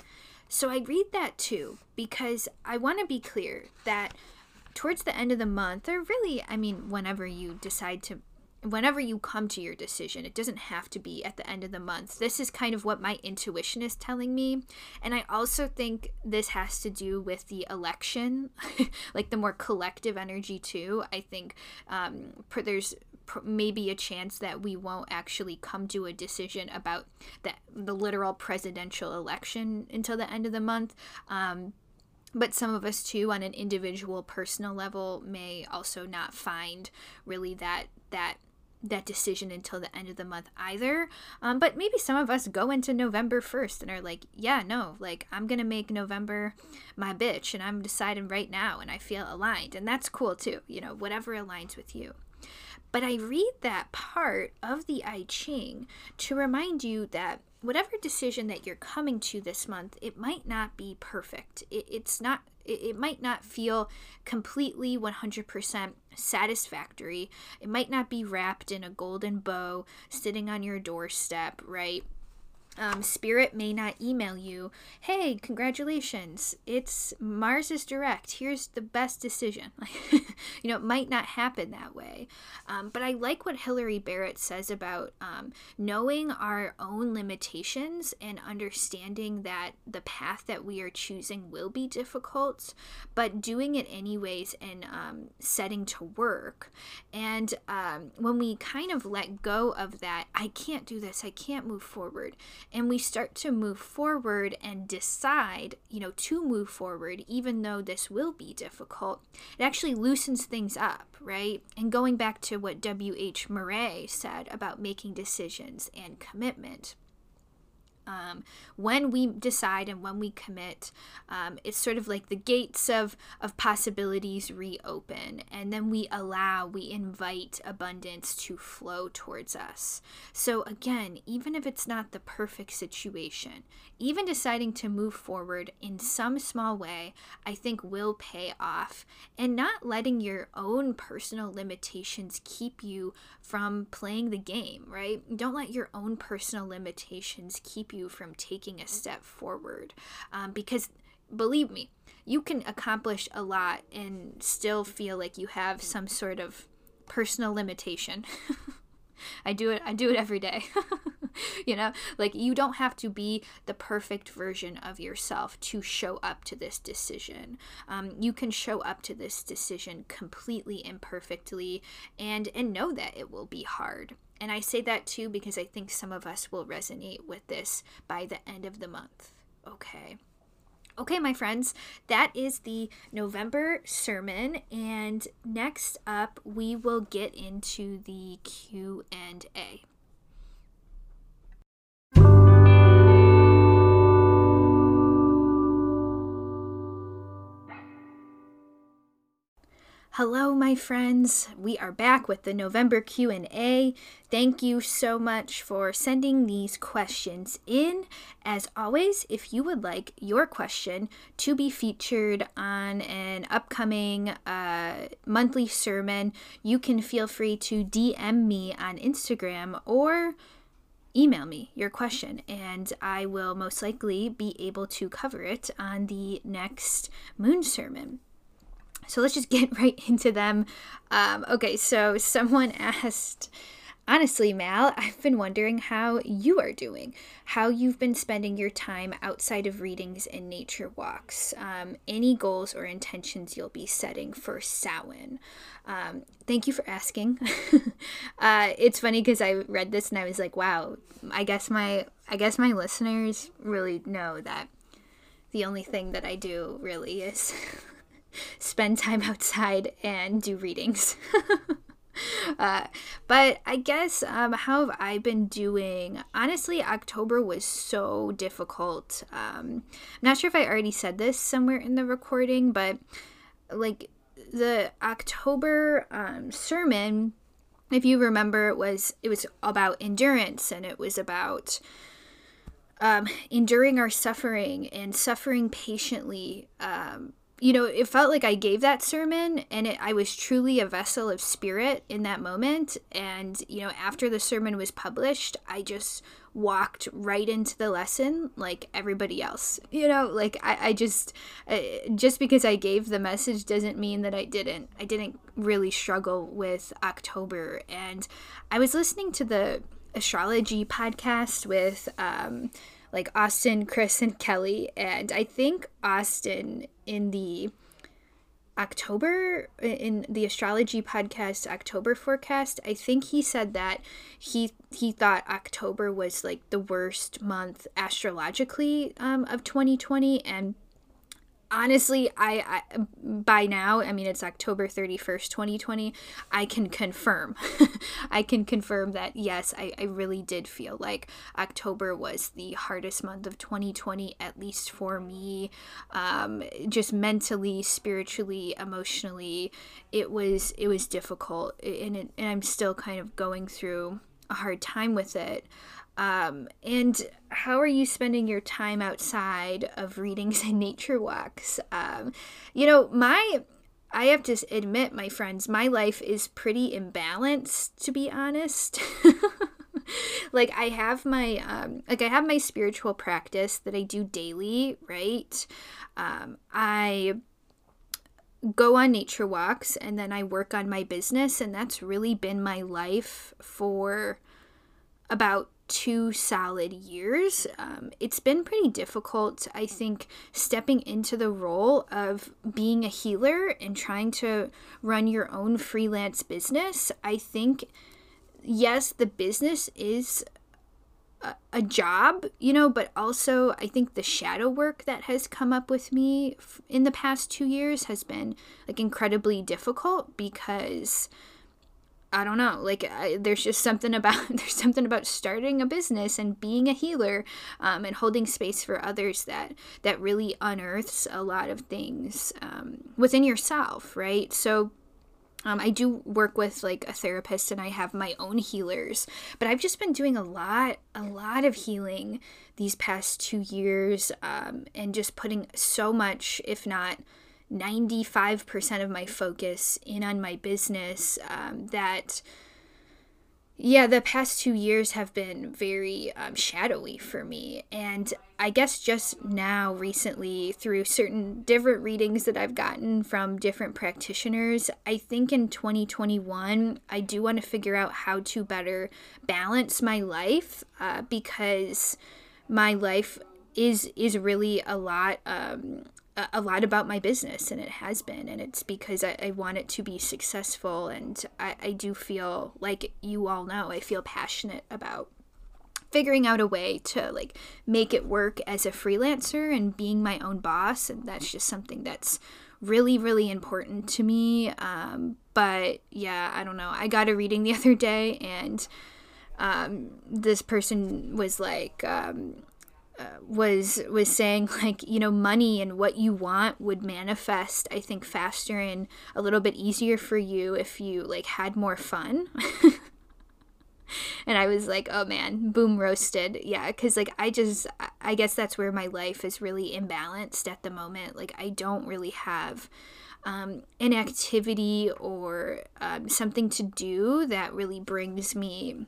So I read that too, because I want to be clear that towards the end of the month, or really, I mean, whenever you decide to, whenever you come to your decision, it doesn't have to be at the end of the month. This is kind of what my intuition is telling me. And I also think this has to do with the election, like the more collective energy too. I think um, there's maybe a chance that we won't actually come to a decision about the, the literal presidential election until the end of the month. Um, But some of us, too, on an individual, personal level, may also not find really that that that decision until the end of the month either. Um, but maybe some of us go into November first and are like, yeah, no, like I'm going to make November my bitch and I'm deciding right now and I feel aligned. And that's cool, too, you know, whatever aligns with you. But I read that part of the I Ching to remind you that whatever decision that you're coming to this month, it might not be perfect. It, it's not, it, it might not feel completely one hundred percent satisfactory. It might not be wrapped in a golden bow sitting on your doorstep, right? Um, Spirit may not email you, "Hey, congratulations, it's Mars is direct, here's the best decision." You know, it might not happen that way. Um, but I like what Hilary Barrett says about um, knowing our own limitations and understanding that the path that we are choosing will be difficult, but doing it anyways and um, setting to work. And um, when we kind of let go of that, I can't do this, I can't move forward, and we start to move forward and decide, you know, to move forward, even though this will be difficult, it actually loosens things up, right? And going back to what W H Murray said about making decisions and commitment, Um, when we decide and when we commit, um, it's sort of like the gates of, of possibilities reopen, and then we allow, we invite abundance to flow towards us. So again, even if it's not the perfect situation, even deciding to move forward in some small way, I think will pay off. And not letting your own personal limitations keep you from playing the game, right? Don't let your own personal limitations keep you from taking a step forward, um, because believe me, you can accomplish a lot and still feel like you have some sort of personal limitation. I do it I do it every day. You know, like you don't have to be the perfect version of yourself to show up to this decision. Um, you can show up to this decision completely imperfectly and and know that it will be hard. And I say that too because I think some of us will resonate with this by the end of the month. Okay. Okay, my friends, that is the November sermon, and next up we will get into the Q and A. Hello, my friends. We are back with the November Q and A. Thank you so much for sending these questions in. As always, if you would like your question to be featured on an upcoming uh, monthly sermon, you can feel free to D M me on Instagram or email me your question, and I will most likely be able to cover it on the next moon sermon. So let's just get right into them. Um, okay, so someone asked, honestly, Mal, I've been wondering how you are doing, how you've been spending your time outside of readings and nature walks, um, any goals or intentions you'll be setting for Samhain. Um, thank you for asking. uh, it's funny because I read this and I was like, wow, I guess my I guess my listeners really know that the only thing that I do really is spend time outside and do readings. uh, but I guess um, how have I been doing? Honestly, October was so difficult. Um, I'm not sure if I already said this somewhere in the recording, but like the October um, sermon, if you remember, it was it was about endurance, and it was about um, enduring our suffering and suffering patiently. Um, You know, it felt like I gave that sermon and it, I was truly a vessel of spirit in that moment. And, you know, after the sermon was published, I just walked right into the lesson like everybody else. You know, like I, I just, uh, just because I gave the message doesn't mean that I didn't. I didn't really struggle with October. And I was listening to the astrology podcast with, um, like Austin, Chris, and Kelly. And I think Austin in the October, in the astrology podcast October forecast, I think he said that he he thought October was like the worst month astrologically um, of twenty twenty. And honestly, I, I by now, I mean, it's October thirty-first, twenty twenty, I can confirm. I can confirm that, yes, I, I really did feel like October was the hardest month of twenty twenty, at least for me. Um, just mentally, spiritually, emotionally, it was it was difficult, and, it, and I'm still kind of going through a hard time with it. Um, and how are you spending your time outside of readings and nature walks? Um, you know, my, I have to admit, my friends, my life is pretty imbalanced, to be honest. Like I have my, um, like I have my spiritual practice that I do daily, right? Um, I go on nature walks and then I work on my business, and that's really been my life for about two solid years. Um, it's been pretty difficult, I think, stepping into the role of being a healer and trying to run your own freelance business. I think, yes, the business is a, a job, you know, but also I think the shadow work that has come up with me f- in the past two years has been like incredibly difficult because I don't know, like I, there's just something about there's something about starting a business and being a healer, um, and holding space for others that that really unearths a lot of things um, within yourself, right? So um, I do work with like a therapist, and I have my own healers, but I've just been doing a lot, a lot of healing these past two years, um, and just putting so much, if not ninety-five percent of my focus in on my business, um, that yeah the past two years have been very um, shadowy for me. And I guess just now recently, through certain different readings that I've gotten from different practitioners, I think in twenty twenty-one I do want to figure out how to better balance my life, uh, because my life is is really a lot um a lot about my business, and it has been, and it's because I, I want it to be successful. And I, I do feel like, you all know, I feel passionate about figuring out a way to like make it work as a freelancer and being my own boss. And that's just something that's really, really important to me. Um, but yeah, I don't know. I got a reading the other day, and um, this person was like, um, Uh, was was saying like, you know, money and what you want would manifest, I think, faster and a little bit easier for you if you like had more fun. And I was like, oh man, boom, roasted. Yeah, because like I just I guess that's where my life is really imbalanced at the moment. Like I don't really have um, an activity or um, something to do that really brings me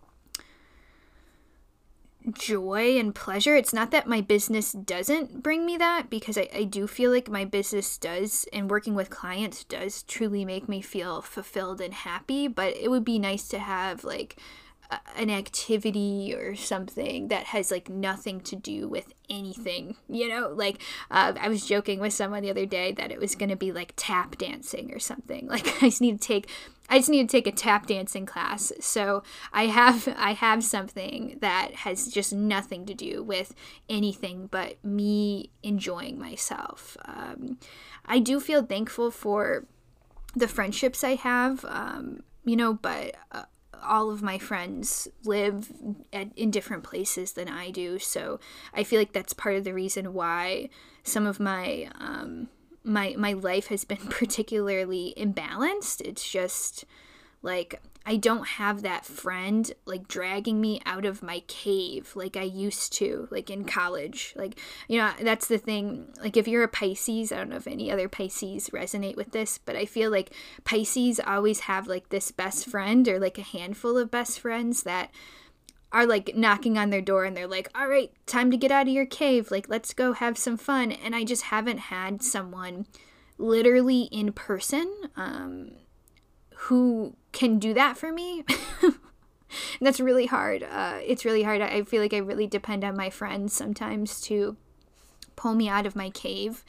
joy and pleasure. It's not that my business doesn't bring me that, because I, I do feel like my business does, and working with clients does truly make me feel fulfilled and happy. But it would be nice to have like a, an activity or something that has like nothing to do with anything, you know, like uh, I was joking with someone the other day that it was going to be like tap dancing or something. Like I just need to take I just need to take a tap dancing class. So I have I have something that has just nothing to do with anything but me enjoying myself. Um, I do feel thankful for the friendships I have, um, you know, but uh, all of my friends live at, in different places than I do. So I feel like that's part of the reason why some of my um, my my life has been particularly imbalanced. It's just like I don't have that friend like dragging me out of my cave like I used to, like in college. Like, you know, that's the thing. Like if you're a Pisces, I don't know if any other Pisces resonate with this, but I feel like Pisces always have like this best friend or like a handful of best friends that are like knocking on their door, and they're like, all right, time to get out of your cave. Like, let's go have some fun. And I just haven't had someone literally in person um, who can do that for me. And that's really hard. Uh, it's really hard. I feel like I really depend on my friends sometimes to pull me out of my cave.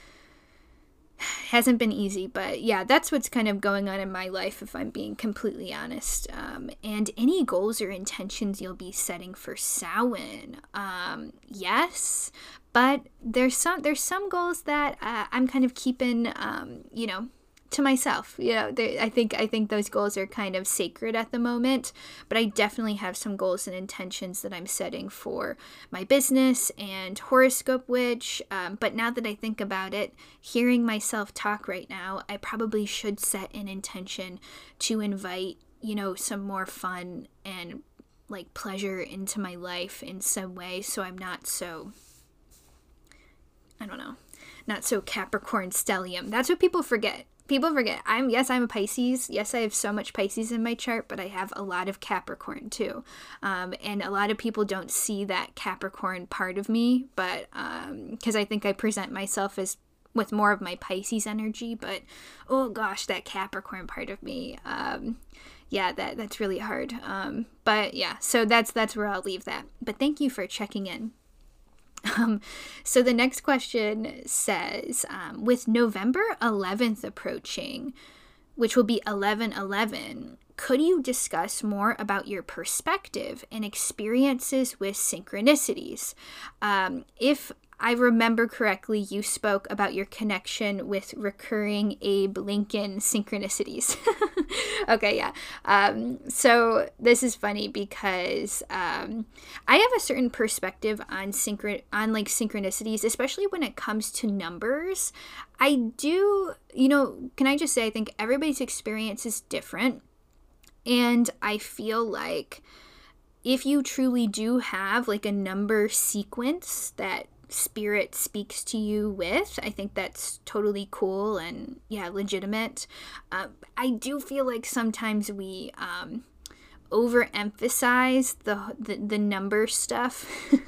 Hasn't been easy, but yeah, that's what's kind of going on in my life, if I'm being completely honest. Um, and any goals or intentions you'll be setting for Samhain? Um, yes, but there's some there's some goals that uh, I'm kind of keeping, um, you know, to myself. You know, I think I think those goals are kind of sacred at the moment, but I definitely have some goals and intentions that I'm setting for my business and Horoscope Witch. Um, but now that I think about it, hearing myself talk right now, I probably should set an intention to invite, you know, some more fun and like pleasure into my life in some way, so I'm not so, I don't know, not so Capricorn stellium. That's what people forget. People forget. I'm yes, I'm a Pisces. Yes, I have so much Pisces in my chart, but I have a lot of Capricorn too. Um, and a lot of people don't see that Capricorn part of me, but because um, I think I present myself as with more of my Pisces energy. But oh gosh, that Capricorn part of me, um, yeah, that that's really hard. Um, but yeah, so that's that's where I'll leave that. But thank you for checking in. Um, so the next question says, um, with November eleventh approaching, which will be eleven eleven, could you discuss more about your perspective and experiences with synchronicities? Um, if I remember correctly, you spoke about your connection with recurring Abe Lincoln synchronicities. Okay, yeah. Um, so this is funny because um, I have a certain perspective on synchron on like synchronicities, especially when it comes to numbers. I do, you know, can I just say I think everybody's experience is different, and I feel like if you truly do have like a number sequence that spirit speaks to you with, I think that's totally cool and yeah, legitimate. Uh, I do feel like sometimes we um, overemphasize the, the the number stuff.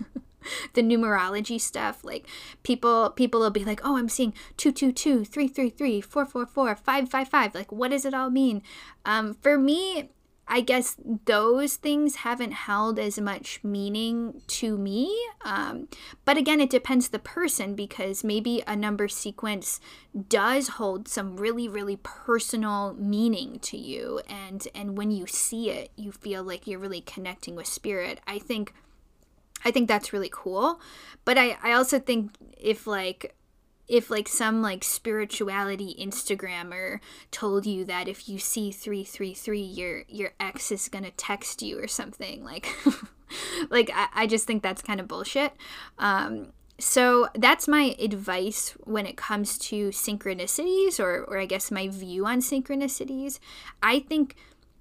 The numerology stuff. Like people people will be like, oh, I'm seeing two two two, three three three, four four four, five five five. Like, what does it all mean? Um, for me, I guess those things haven't held as much meaning to me. Um, but again, it depends the person, because maybe a number sequence does hold some really, really personal meaning to you. And, and when you see it, you feel like you're really connecting with spirit. I think, I think that's really cool. But I, I also think if like, if like some like spirituality Instagrammer told you that if you see three three three, your your ex is gonna text you or something, like like I, I just think that's kind of bullshit. Um, so that's my advice when it comes to synchronicities, or or I guess my view on synchronicities. I think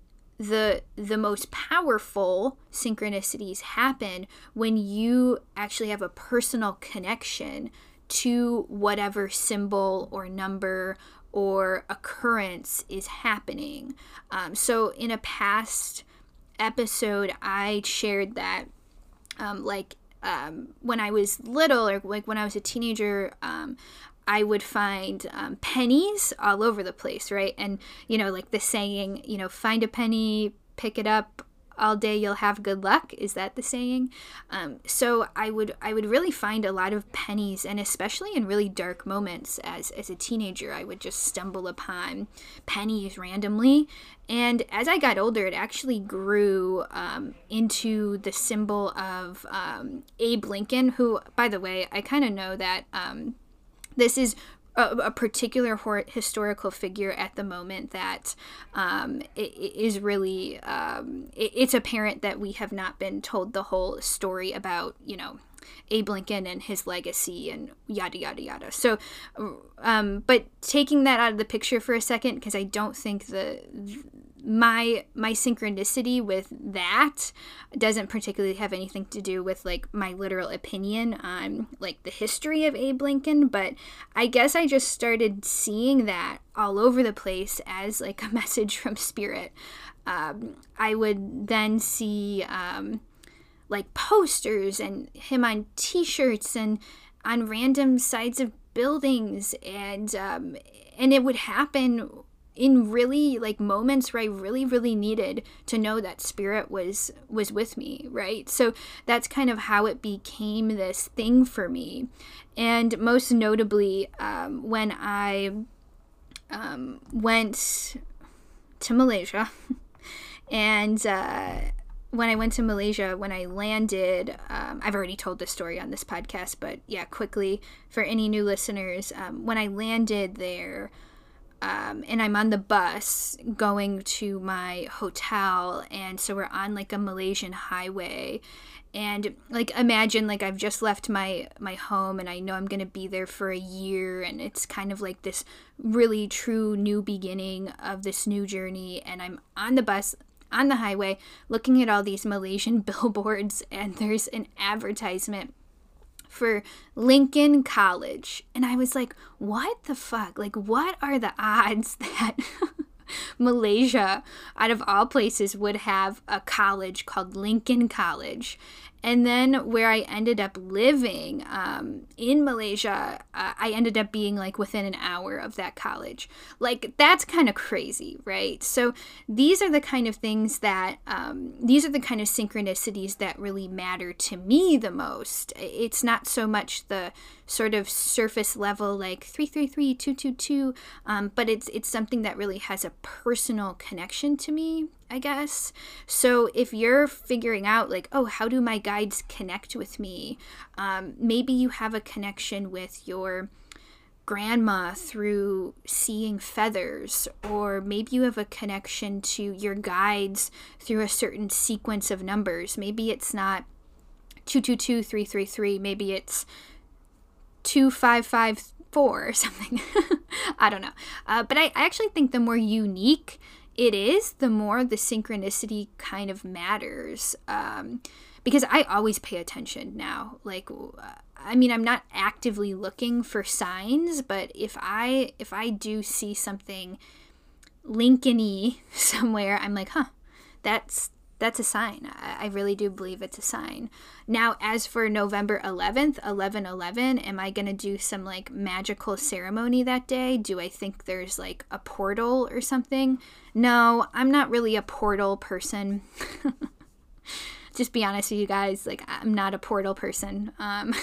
the the most powerful synchronicities happen when you actually have a personal connection to whatever symbol or number or occurrence is happening. Um, so in a past episode, I shared that um, like um, when I was little, or like when I was a teenager, um, I would find um, pennies all over the place, right? And, you know, like the saying, you know, find a penny, pick it up, all day you'll have good luck. Is that the saying? Um, so I would I would really find a lot of pennies, and especially in really dark moments as, as a teenager, I would just stumble upon pennies randomly. And as I got older, it actually grew um, into the symbol of um, Abe Lincoln, who, by the way, I kind of know that um, this is A, a particular hor- historical figure at the moment that um, it, it is really, um, it, it's apparent that we have not been told the whole story about, you know, Abe Lincoln and his legacy and yada, yada, yada. So, um, but taking that out of the picture for a second, because I don't think the, my, my synchronicity with that doesn't particularly have anything to do with like my literal opinion on like the history of Abe Lincoln. But I guess I just started seeing that all over the place as like a message from spirit. Um, I would then see, um, like posters and him on t-shirts and on random sides of buildings, and um, and it would happen in really like moments where I really really needed to know that spirit was was with me, right? So that's kind of how it became this thing for me. And most notably um, when I um, went to Malaysia and uh when I went to Malaysia, when I landed, um, I've already told this story on this podcast, but yeah, quickly for any new listeners, um, when I landed there, um, and I'm on the bus going to my hotel, and so we're on like a Malaysian highway, and like imagine like I've just left my my home, and I know I'm gonna be there for a year, and it's kind of like this really true new beginning of this new journey, and I'm on the bus on the highway looking at all these Malaysian billboards, and there's an advertisement for Lincoln College, and I was like, what the fuck? Like, what are the odds that Malaysia, out of all places, would have a college called Lincoln College? And then where I ended up living um, in Malaysia, uh, I ended up being like within an hour of that college. Like, that's kind of crazy, right? So these are the kind of things that, um, these are the kind of synchronicities that really matter to me the most. It's not so much the sort of surface level like three three three, two two two, um, but it's it's something that really has a personal connection to me, I guess. So if you're figuring out like, oh, how do my guides connect with me? Um, maybe you have a connection with your grandma through seeing feathers, or maybe you have a connection to your guides through a certain sequence of numbers. Maybe it's not two two two three three three, maybe it's two five five four or something. I don't know. Uh, but I, I actually think the more unique it is, the more the synchronicity kind of matters. Um, because I always pay attention now. Like, I mean, I'm not actively looking for signs, but if I if I do see something Lincoln-y somewhere, I'm like, huh, that's that's a sign. I, I really do believe it's a sign. Now, as for November eleventh, eleven eleven, am I going to do some like magical ceremony that day? Do I think there's like a portal or something? No, I'm not really a portal person. Just be honest with you guys, like I'm not a portal person. Um,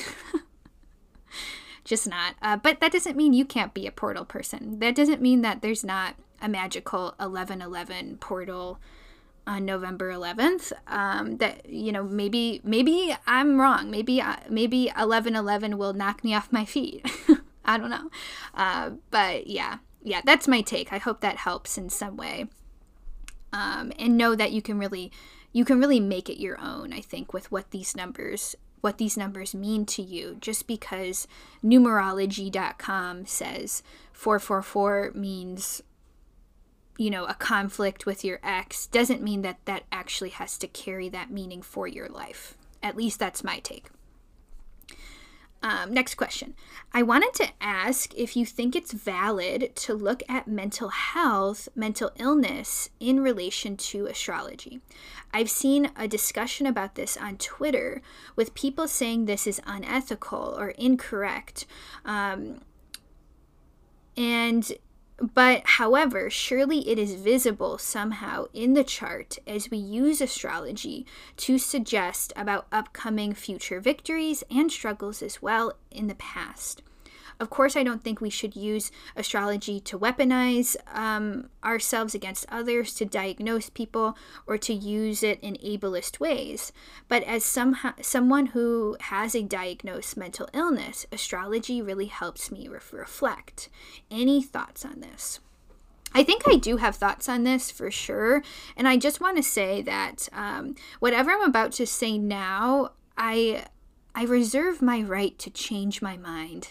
just not. Uh, but that doesn't mean you can't be a portal person. That doesn't mean that there's not a magical eleven eleven portal on November eleventh. Um, that, you know, maybe maybe I'm wrong. Maybe uh, maybe eleven eleven will knock me off my feet. I don't know. Uh, but yeah, yeah, that's my take. I hope that helps in some way. Um, and know that you can really you can really make it your own, I think, with what these numbers what these numbers mean to you. Just because numerology dot com says four four four means, you know, a conflict with your ex, doesn't mean that that actually has to carry that meaning for your life. At least that's my take. Um, next question. I wanted to ask if you think it's valid to look at mental health, mental illness in relation to astrology. I've seen a discussion about this on Twitter with people saying this is unethical or incorrect. Um, and But however, surely it is visible somehow in the chart as we use astrology to suggest about upcoming future victories and struggles as well in the past. Of course, I don't think we should use astrology to weaponize um, ourselves against others, to diagnose people, or to use it in ableist ways. But as some, someone who has a diagnosed mental illness, astrology really helps me re- reflect. Any thoughts on this? I think I do have thoughts on this for sure. And I just want to say that um, whatever I'm about to say now, I I reserve my right to change my mind.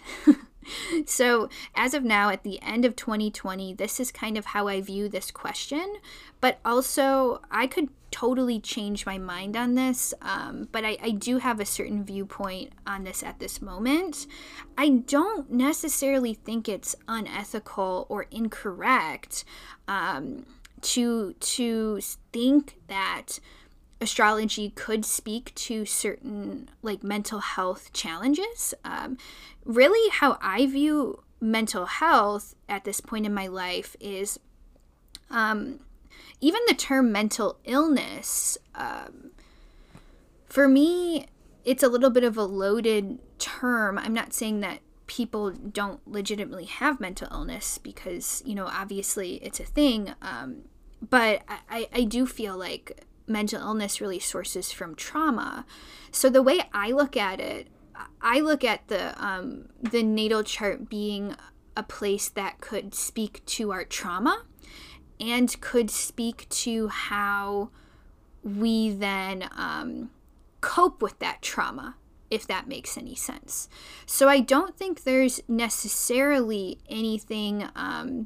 So as of now, at the end of twenty twenty, this is kind of how I view this question. But also, I could totally change my mind on this. Um, but I, I do have a certain viewpoint on this at this moment. I don't necessarily think it's unethical or incorrect um, to to think that astrology could speak to certain like mental health challenges. Um, really, how I view mental health at this point in my life is um, even the term mental illness. Um, for me, it's a little bit of a loaded term. I'm not saying that people don't legitimately have mental illness because, you know, obviously it's a thing. Um, but I, I do feel like mental illness really sources from trauma. So the way I look at it, I look at the um, the natal chart being a place that could speak to our trauma and could speak to how we then um, cope with that trauma, if that makes any sense. So I don't think there's necessarily anything um,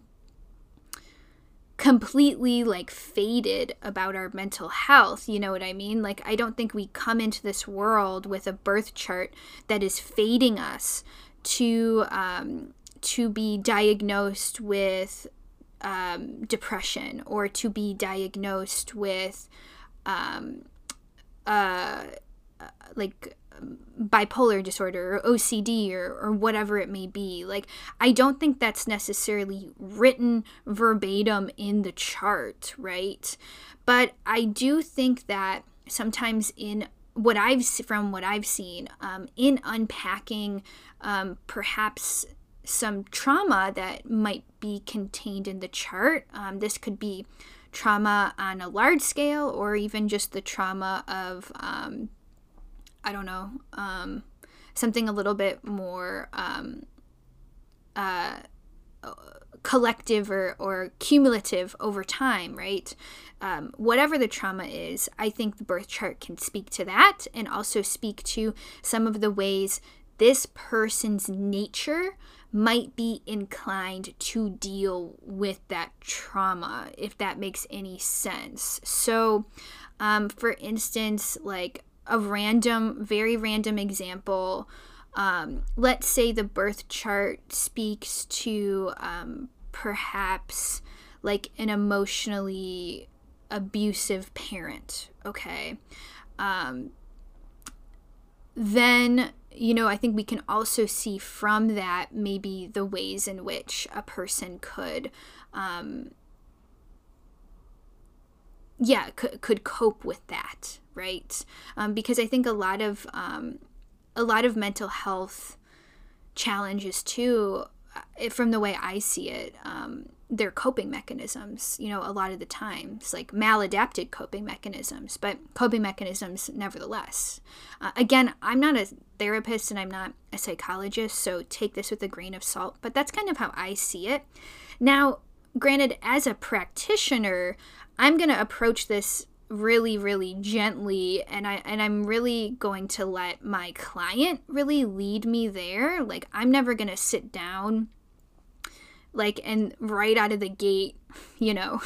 completely like faded about our mental health, you know what I mean? Like, I don't think we come into this world with a birth chart that is fading us to um, to be diagnosed with um, depression or to be diagnosed with um, uh, like bipolar disorder or O C D or, or whatever it may be. Like, I don't think that's necessarily written verbatim in the chart, right? But I do think that sometimes in what I've from what I've seen um, in unpacking um, perhaps some trauma that might be contained in the chart. Um, this could be trauma on a large scale, or even just the trauma of, um, I don't know, um, something a little bit more um, uh, collective or, or cumulative over time, right? Um, whatever the trauma is, I think the birth chart can speak to that, and also speak to some of the ways this person's nature might be inclined to deal with that trauma, if that makes any sense. So, um, for instance, like a random, very random example, um, let's say the birth chart speaks to um, perhaps like an emotionally abusive parent, okay? Um, then, you know, I think we can also see from that maybe the ways in which a person could, um, yeah, could, could cope with that, right? Um, because I think a lot of, um, a lot of mental health challenges too, from the way I see it, um, they're coping mechanisms, you know, a lot of the times, like maladapted coping mechanisms, but coping mechanisms nevertheless. Uh, again, I'm not a therapist and I'm not a psychologist, so take this with a grain of salt, but that's kind of how I see it. Now, granted, as a practitioner, I'm going to approach this really, really gently, and I and I'm really going to let my client really lead me there. Like, I'm never going to sit down like and right out of the gate, you know,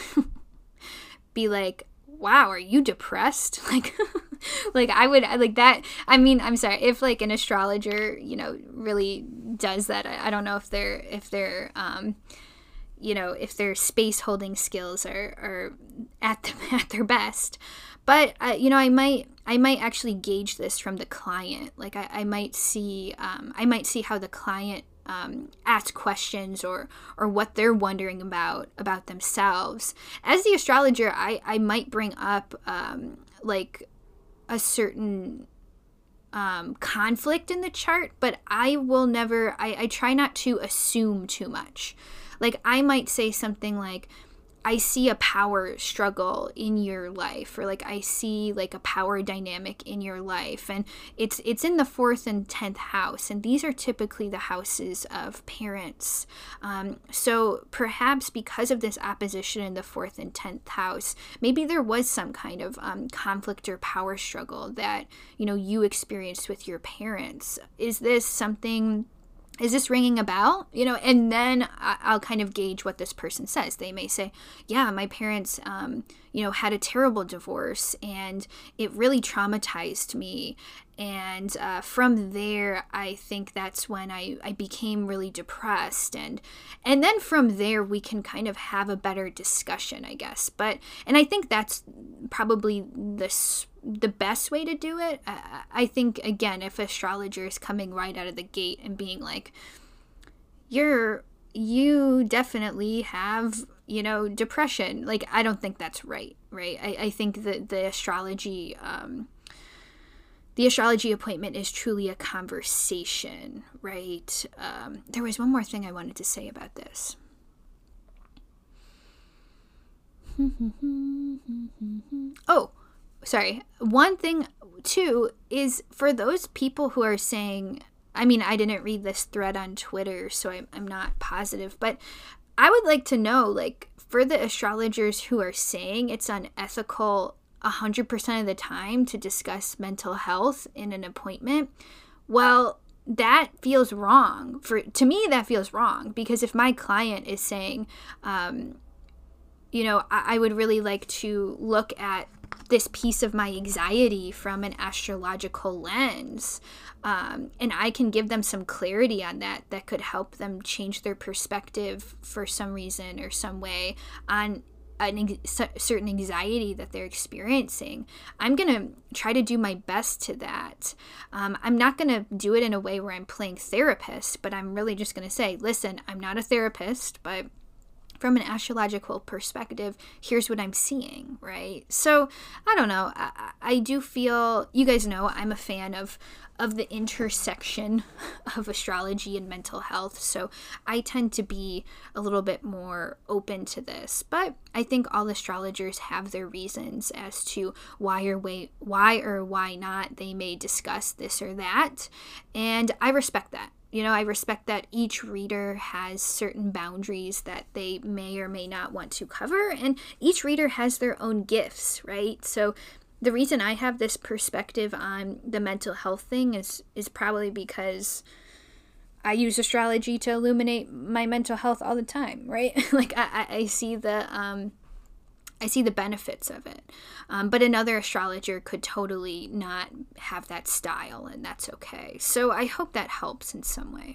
be like, wow, are you depressed? Like, like I would like that. I mean, I'm sorry, if like an astrologer, you know, really does that, I, I don't know if they're, if they're, um, you know, if their space holding skills are, are at the, at their best. But, uh, you know, I might, I might actually gauge this from the client. Like I, I might see, um, I might see how the client Um, ask questions or or what they're wondering about about themselves. As the astrologer, I, I might bring up um, like a certain um, conflict in the chart, but I will never, I, I try not to assume too much. Like I might say something like, I see a power struggle in your life, or like I see like a power dynamic in your life, and it's it's in the fourth and tenth house, and these are typically the houses of parents. Um, so perhaps because of this opposition in the fourth and tenth house, maybe there was some kind of um, conflict or power struggle that, you know, you experienced with your parents. Is this something? Is this ringing a bell? You know, and then I'll kind of gauge what this person says. They may say, yeah, my parents, um, you know, had a terrible divorce and it really traumatized me. And uh, from there, I think that's when I, I became really depressed. And and then from there, we can kind of have a better discussion, I guess. But, and I think that's probably the, the best way to do it. I, I think, again, if astrologer is coming right out of the gate and being like, you're, you definitely have, you know, depression. Like, I don't think that's right, right? I, I think that the astrology, um, the astrology appointment is truly a conversation, right? Um, there was one more thing I wanted to say about this. Oh, sorry. One thing, too, is for those people who are saying, I mean, I didn't read this thread on Twitter, so I'm, I'm not positive, but I would like to know, like, for the astrologers who are saying it's unethical one hundred percent of the time to discuss mental health in an appointment, well, that feels wrong. For to me, that feels wrong, because if my client is saying, um, you know, I, I would really like to look at this piece of my anxiety from an astrological lens, um, and I can give them some clarity on that that could help them change their perspective for some reason or some way on a certain anxiety that they're experiencing, I'm going to try to do my best to that. Um, I'm not going to do it in a way where I'm playing therapist, but I'm really just going to say, listen, I'm not a therapist, but from an astrological perspective, here's what I'm seeing, right? So I don't know. I, I do feel, you guys know, I'm a fan of of the intersection of astrology and mental health. So I tend to be a little bit more open to this. But I think all astrologers have their reasons as to why or why, why or why not they may discuss this or that. And I respect that. You know, I respect that each reader has certain boundaries that they may or may not want to cover, and each reader has their own gifts, right? So the reason I have this perspective on the mental health thing is is probably because I use astrology to illuminate my mental health all the time, right? Like I, I see the um I see the benefits of it. Um, but another astrologer could totally not have that style, and that's okay. So I hope that helps in some way.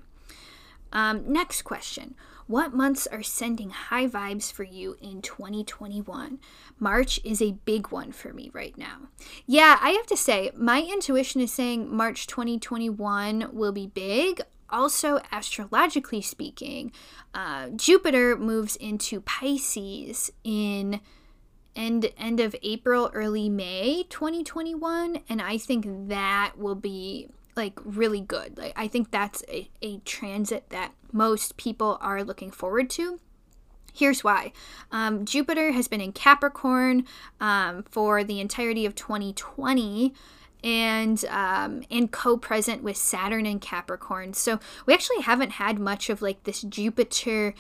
Um, next question. What months are sending high vibes for you in twenty twenty-one? March is a big one for me right now. Yeah, I have to say, my intuition is saying March twenty twenty-one will be big. Also, astrologically speaking, uh, Jupiter moves into Pisces in end end of April, early May twenty twenty-one, and I think that will be like really good. Like I think that's a, a transit that most people are looking forward to. Here's why. Um, Jupiter has been in Capricorn um, for the entirety of twenty twenty, and um, and co-present with Saturn in Capricorn. So we actually haven't had much of like this Jupiter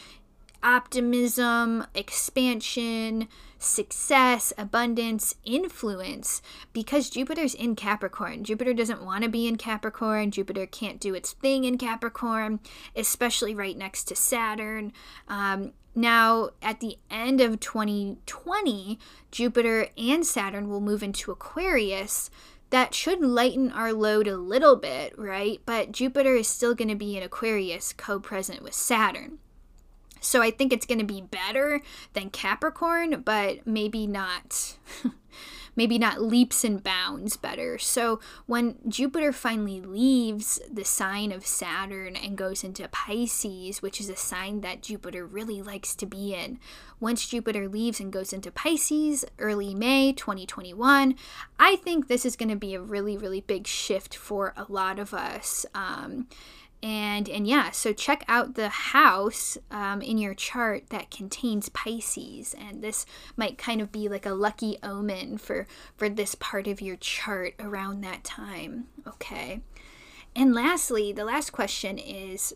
optimism, expansion, success, abundance, influence, because Jupiter's in Capricorn. Jupiter doesn't want to be in Capricorn. Jupiter can't do its thing in Capricorn, especially right next to Saturn. Um, now, at the end of twenty twenty, Jupiter and Saturn will move into Aquarius. That should lighten our load a little bit, right? But Jupiter is still going to be in Aquarius, co-present with Saturn. So I think it's going to be better than Capricorn, but maybe not, maybe not leaps and bounds better. So when Jupiter finally leaves the sign of Saturn and goes into Pisces, which is a sign that Jupiter really likes to be in, once Jupiter leaves and goes into Pisces, early May twenty twenty-one, I think this is going to be a really, really big shift for a lot of us. Um, And and yeah, so check out the house um, in your chart that contains Pisces, and this might kind of be like a lucky omen for, for this part of your chart around that time, okay? And lastly, the last question is,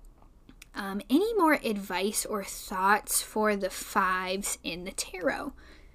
um, any more advice or thoughts for the fives in the tarot?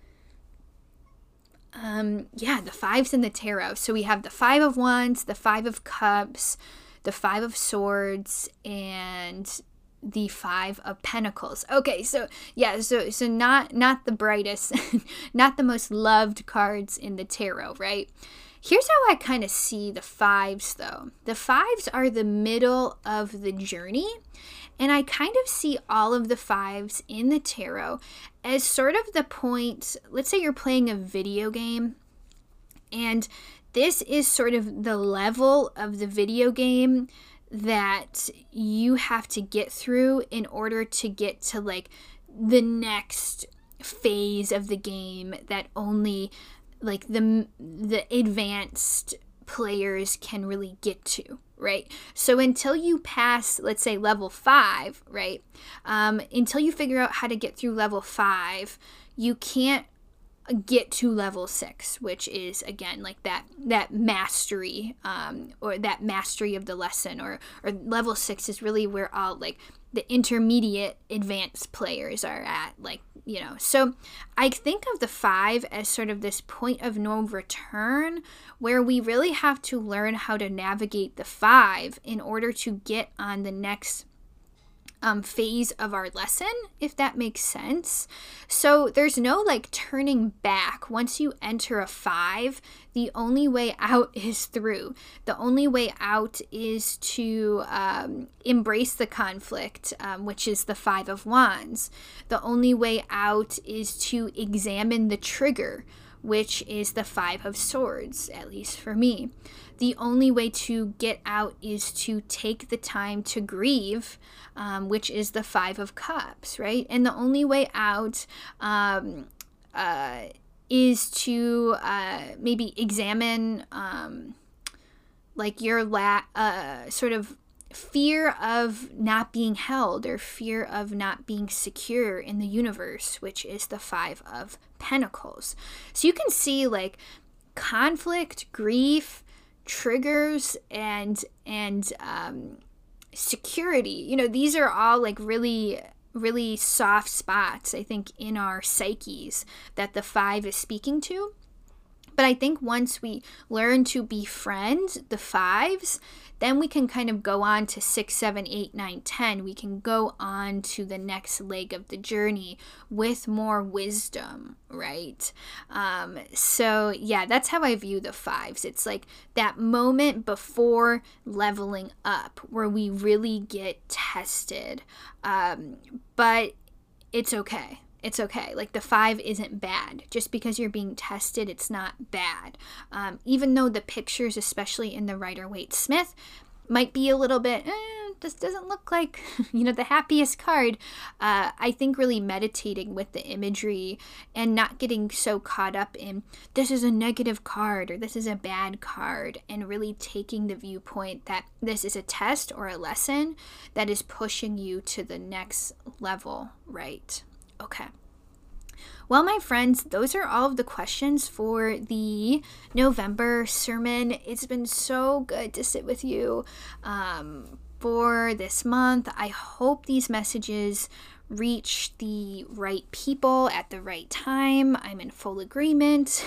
Um, yeah, the fives in the tarot. So we have the Five of Wands, the Five of Cups, the Five of Swords, and the Five of Pentacles. Okay, so yeah, so so not not the brightest, not the most loved cards in the tarot, right? Here's how I kind of see the fives, though. The fives are the middle of the journey, and I kind of see all of the fives in the tarot as sort of the point. Let's say you're playing a video game, and this is sort of the level of the video game that you have to get through in order to get to like the next phase of the game that only like the the advanced players can really get to, right? So until you pass, let's say, level five, right? Um, until you figure out how to get through level five, you can't get to level six, which is again like that that mastery um or that mastery of the lesson, or or level six is really where all like the intermediate advanced players are at, like, you know. So I think of the five as sort of this point of no return where we really have to learn how to navigate the five in order to get on the next Um, phase of our lesson, if that makes sense. So there's no like turning back. Once you enter a five, the only way out is through. The only way out is to um, embrace the conflict, um, which is the Five of Wands. The only way out is to examine the trigger, which is the Five of Swords, at least for me. the only way to get out is to take the time to grieve, um, which is the Five of Cups, right? And the only way out um, uh, is to uh, maybe examine um, like your la- uh, sort of fear of not being held or fear of not being secure in the universe, which is the Five of Pentacles. So you can see like conflict, grief, triggers, and and um, security. You know, these are all like really really soft spots, I think, in our psyches that the five is speaking to. But I think once we learn to befriend the fives, then we can kind of go on to six, seven, eight, nine, ten. We can go on to the next leg of the journey with more wisdom, right? Um, so yeah, that's how I view the fives. It's like that moment before leveling up where we really get tested. Um, but it's okay. It's okay. Like the five isn't bad. Just because you're being tested, it's not bad. Um, even though the pictures, especially in the Rider-Waite-Smith, might be a little bit, eh, this doesn't look like, you know, the happiest card. Uh, I think really meditating with the imagery and not getting so caught up in this is a negative card or this is a bad card, and really taking the viewpoint that this is a test or a lesson that is pushing you to the next level, right? Okay. Well, my friends, those are all of the questions for the November sermon. It's been so good to sit with you um, for this month. I hope these messages reach the right people at the right time. I'm in full agreement.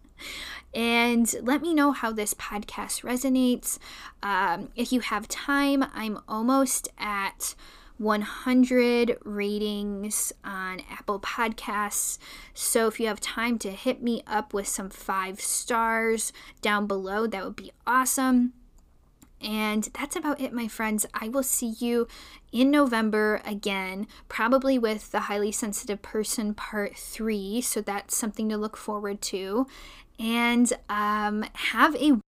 And let me know how this podcast resonates. Um, if you have time, I'm almost at one hundred ratings on Apple Podcasts. So if you have time to hit me up with some five stars down below, that would be awesome. And that's about it, my friends. I will see you in November again, probably with the Highly Sensitive Person Part three. So that's something to look forward to. And um, have a